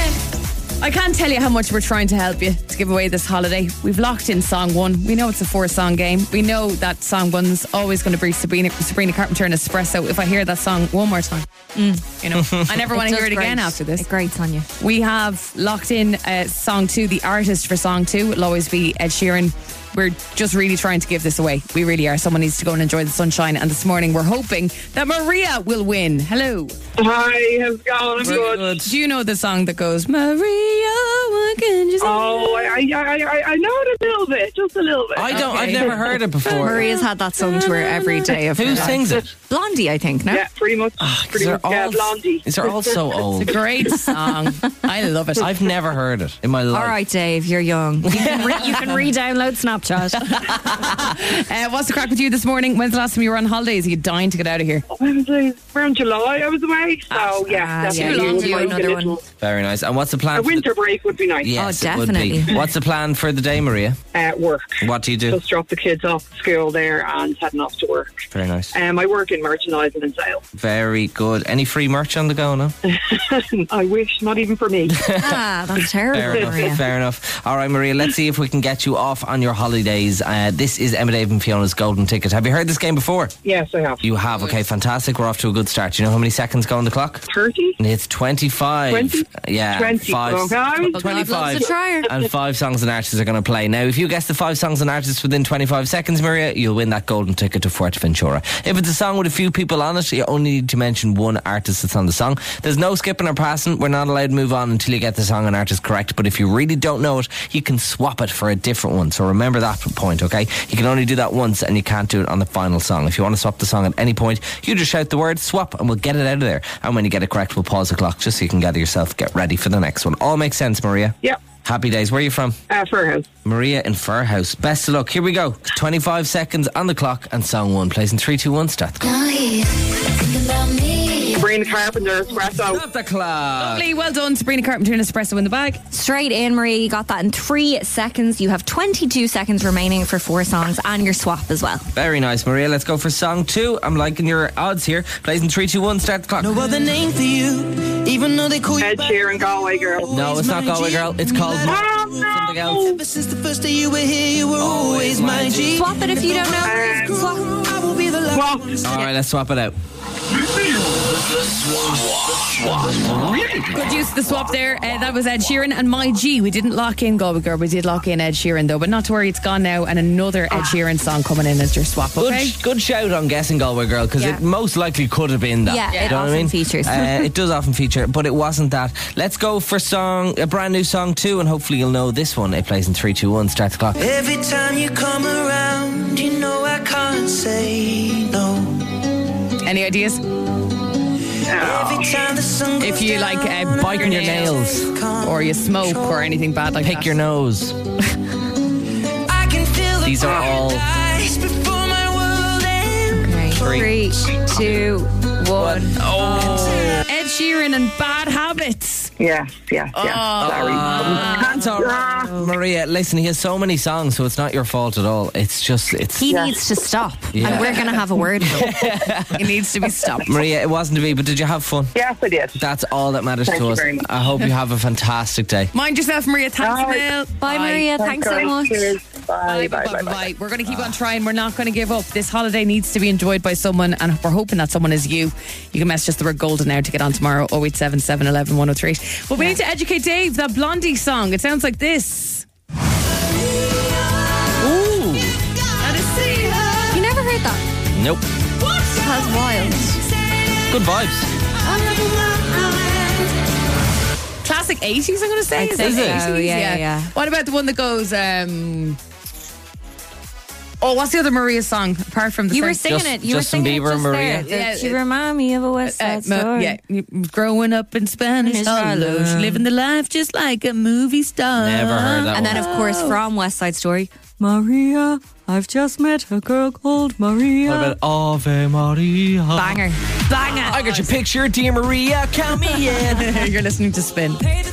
I can't tell you how much we're trying to help you to give away this holiday. We've locked in song one. We know it's a four-song game. We know that song one's always going to be Sabrina, Sabrina Carpenter and Espresso. If I hear that song one more time, mm, you know, I never want to hear it does again grate. after this. It grates on you. We have locked in uh, song two. The artist for song two will always be Ed Sheeran. We're just really trying to give this away. We really are. Someone needs to go and enjoy the sunshine. And this morning we're hoping that Maria will win. Hello. Hi, how's it going? I'm good. Do you know the song that goes, Maria, what can you say? Oh, I, I, I, I know it a little bit, just a little bit. I don't. Okay. I've never heard it before. Maria's had that sung to her every day of her Who life. sings it? Blondie, I think, no? Yeah, pretty much. pretty they're much. Yeah, all- Blondie. These are all so old. It's a great song. I love it. I've never heard it in my life. All right, Dave, you're young. You can, re- you can re-download Snapchat. uh, what's the crack with you this morning? When's the last time you were on holidays? Are you dying to get out of here? When was I? Around July, I was away. So, yeah, Ah, definitely. yeah, too long would to like another a one. little- Very nice. And what's the plan? A for the- winter break would be nice. Yes, Oh, it would be. definitely. What's the plan for the day, Maria? At work. What do you do? Just drop the kids off at school there and heading off to work. Very nice. Um, I work in merchandising and sales. Very good. Any free merch on the go, no? I wish, not even for me. Ah, that's terrible, Fair enough. Maria. Fair enough. All right, Maria, let's see if we can get you off on your holidays. Uh, this is Emma, Dave and Fiona's Golden Ticket. Have you heard this game before? Yes, I have. You have. Okay, fantastic. We're off to a good start. Do you know how many seconds go on the clock? thirty? It's twenty-five. twenty? Yeah, twenty. five. Okay. twenty-five. Loves a trier. And five songs and artists are going to play. Now, if you guess the five songs and artists within twenty-five seconds, Maria, you'll win that golden ticket to Fuerteventura. If it's a song with a few people on it, you only need to mention one artist that's on the song. There's no skipping or passing. We're not allowed to move on until you get the song and artist correct. But if you really don't know it, you can swap it for a different one. So remember that point, okay? You can only do that once and you can't do it on the final song. If you want to swap the song at any point, you just shout the word swap and we'll get it out of there. And when you get it correct, we'll pause the clock just so you can gather yourself, get ready for the next one. All makes sense, Maria? Yep. Happy days. Where are you from? Uh, Fairhouse. Maria in Fairhouse. Best of luck. Here we go. twenty-five seconds on the clock and song one plays in three, two, one, start the clock. Sabrina Carpenter, Espresso. Stop the clock. Lovely. Well done, Sabrina Carpenter and Espresso in the bag. Straight in, Maria. You got that in three seconds. You have twenty-two seconds remaining for four songs and your swap as well. Very nice, Maria. Let's go for song two. I'm liking your odds here. Plays in three, two, one, start the clock. No other name for you, even though they call you Ed Sheeran, Galway Girl. No, it's not Galway Girl. It's called Oh, no. something else. Ever since the first day you were here, you were always my G. Swap it if you don't know. Um, Swap. I will be the Swap. All right, let's swap it out. Good use of the swap there. Uh, that was Ed Sheeran and My G. We didn't lock in Galway Girl. We did lock in Ed Sheeran though. But not to worry, it's gone now. And another Ed Sheeran song coming in as your swap. Good, Okay. good shout on guessing Galway Girl because Yeah. it most likely could have been that. Yeah, You it know what I often mean? features. Uh, it does often feature, but it wasn't that. Let's go for song, a brand new song two, and hopefully you'll know this one. It plays in three, two, one. Start the clock. Every time you come around, you know I can't say no. Any ideas? Every time the sun goes If you like uh, down, Biting your nails, or you smoke or anything bad like pick that. your nose. I can feel the These are all ice before my world ends. Okay. Three, two, one. Oh. Ed Sheeran and Bad Habits. Yes, yes, yes. Oh. Sorry. That's all right. Maria, listen, he has so many songs, so it's not your fault at all. It's just, it's. He needs to stop. Yeah. And we're going to have a word with him. He needs to be stopped. Maria, it wasn't to be, but did you have fun? Yes, I did. That's all that matters Thank to you us. very much. I hope you have a fantastic day. Mind yourself, Maria. Thanks, Bye. Mel. Bye, Maria. Thanks so guys. much. Cheers. Bye, Bye, bye, bye, bye. We're going to keep on trying. We're not going to give up. This holiday needs to be enjoyed by someone, and we're hoping that someone is you. You can message us the word golden now to get on tomorrow. oh eight seven seven, one one, one oh three eight. Well, we need to educate Dave. That Blondie song. It sounds like this. Ooh. You never heard that? Nope. That's wild. Good vibes. Classic eighties, I'm going to say. I'd Is say it? so, eighties? yeah, yeah, yeah. What about the one that goes, um... oh, what's the other Maria song, apart from the You were first- singing Just- it. You Justin were singing Bieber it and just Maria. there. Yeah, She it- remind me of a West Uh, Side no, Story. yeah, growing up in Spanish Spanish Hollow, Hollow. living the life just like a movie star. Never heard that And one. then, of course, from West Side Story, Maria, I've just met a girl called Maria. What about Ave Maria? Banger. Banger. I got your picture, dear Maria. Count me in. You're listening to Spin.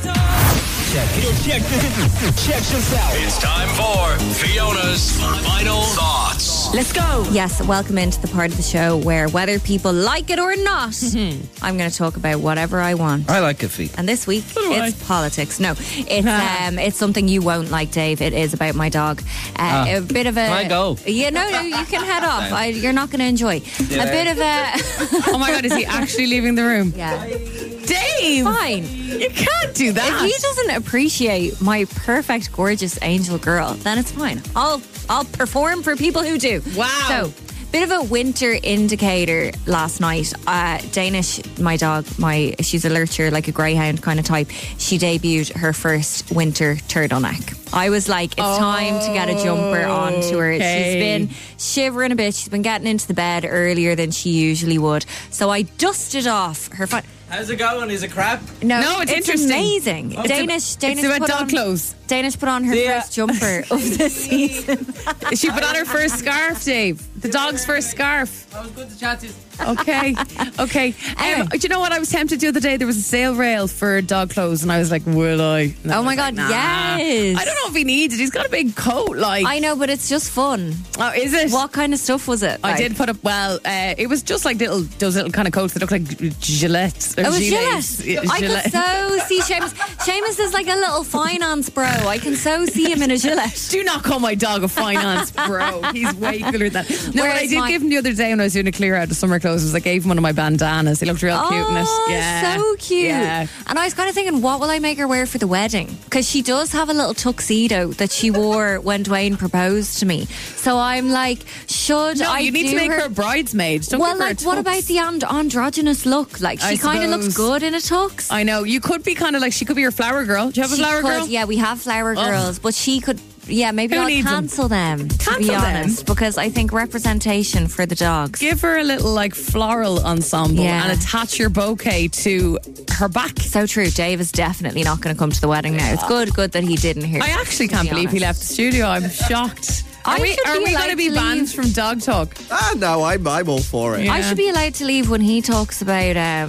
Check check check this out. It's time for Fiona's final thoughts. Let's go. Yes, welcome into the part of the show where whether people like it or not, I'm going to talk about whatever I want. I like coffee. And this week, it's politics. No, it's um, it's something you won't like, Dave. It is about my dog. Uh, Ah. a bit of a. Can I go? Yeah, no, no, you can head off. I, you're not going to enjoy. Yeah. A bit of a. Oh my God, is he actually leaving the room? Yeah. Dave! Fine. You can't do that. If he doesn't appreciate my perfect, gorgeous angel girl, then it's fine. I'll I'll perform for people who do. Wow. So, bit of a winter indicator last night. Uh, Danish, my dog, my she's a lurcher, like a greyhound kind of type. She debuted her first winter turtleneck. I was like, it's Oh, time to get a jumper onto her. okay. She's been shivering a bit. She's been getting into the bed earlier than she usually would. So I dusted off her fun. How's it going? Is it crap? No, No, it's interesting. amazing. It's Danish, a- Danish it's about put dog on, clothes. Danish put on her Yeah. first jumper of the season. She put on her first scarf, Dave. The dog's first scarf. That was good to chat to you. Okay, okay. Anyway. Um, do you know what I was tempted the other day? There was a sale rail for dog clothes, and I was like, "Will I?" And I Oh my was like, God, nah. yes. I don't know if he needs it. He's got a big coat, like. I know, but it's just fun. Oh, is it? What kind of stuff was it? I like? did put up. Well, uh, it was just like little those little kind of coats that look like Gillette. Or It was Gilets. Gillette. Yeah, I Gillette. could so see Seamus. Seamus is like a little finance bro. I can so see him in a Gillette. Do not call my dog a finance bro. He's way cooler than that. No, what I Whereas did my- give him the other day when I was doing a clear out of summer clothes was I gave him one of my bandanas. He looked real cute in it. Oh, Yeah. so cute. Yeah. And I was kind of thinking, what will I make her wear for the wedding? Because she does have a little tuxedo that she wore when Dwayne proposed to me. So I'm like, should No, I you need do to make her, her a bridesmaid. Don't well, give her a like, what tux. about the and- androgynous look? Like, I she kind of looks suppose. good in a tux. I know. You could be kind of like, she could be your flower girl. Do you have a She flower could, girl? Yeah, we have flower Oh. girls, but she could. Yeah, maybe Who I'll needs 'em? cancel them. to Cancel be them? honest, because I think representation for the dogs. Give her a little like floral ensemble Yeah. and attach your bouquet to her back. So true. Dave is definitely not going to come to the wedding now. It's good, good that he didn't hear. I actually can't to be believe he honest. left the studio. I'm shocked. Are I we, should are be we allowed going to be to banned leave. from Dog Talk? Ah, no, I'm, I'm all for it. Yeah. I should be allowed to leave when he talks about um,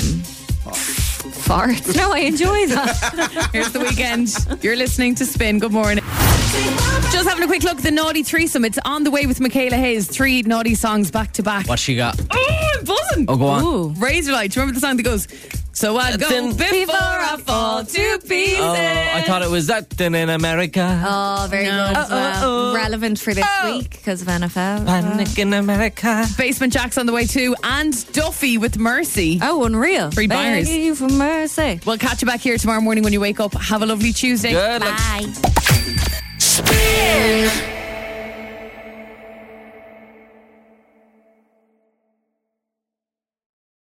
farts. No, I enjoy that. Here's the weekend. You're listening to Spin. Good morning. Just having a quick look at the Naughty Threesome. It's on the way with Michaela Hayes. Three naughty songs back to back. What she got? Oh, I'm buzzing. Oh, go on. Ooh. Razorlight. Do you remember the song that goes, so I go Then- before I fall to pieces? Oh, I thought it was that then in America. Oh, very No. good as well. Uh-oh. Relevant for this Oh. week because of N F L. Panic in America. Basement Jack's on the way too. And Duffy with Mercy. Oh, unreal. Free buyers. Begging you for mercy. We'll catch you back here tomorrow morning when you wake up. Have a lovely Tuesday. Good luck. Bye.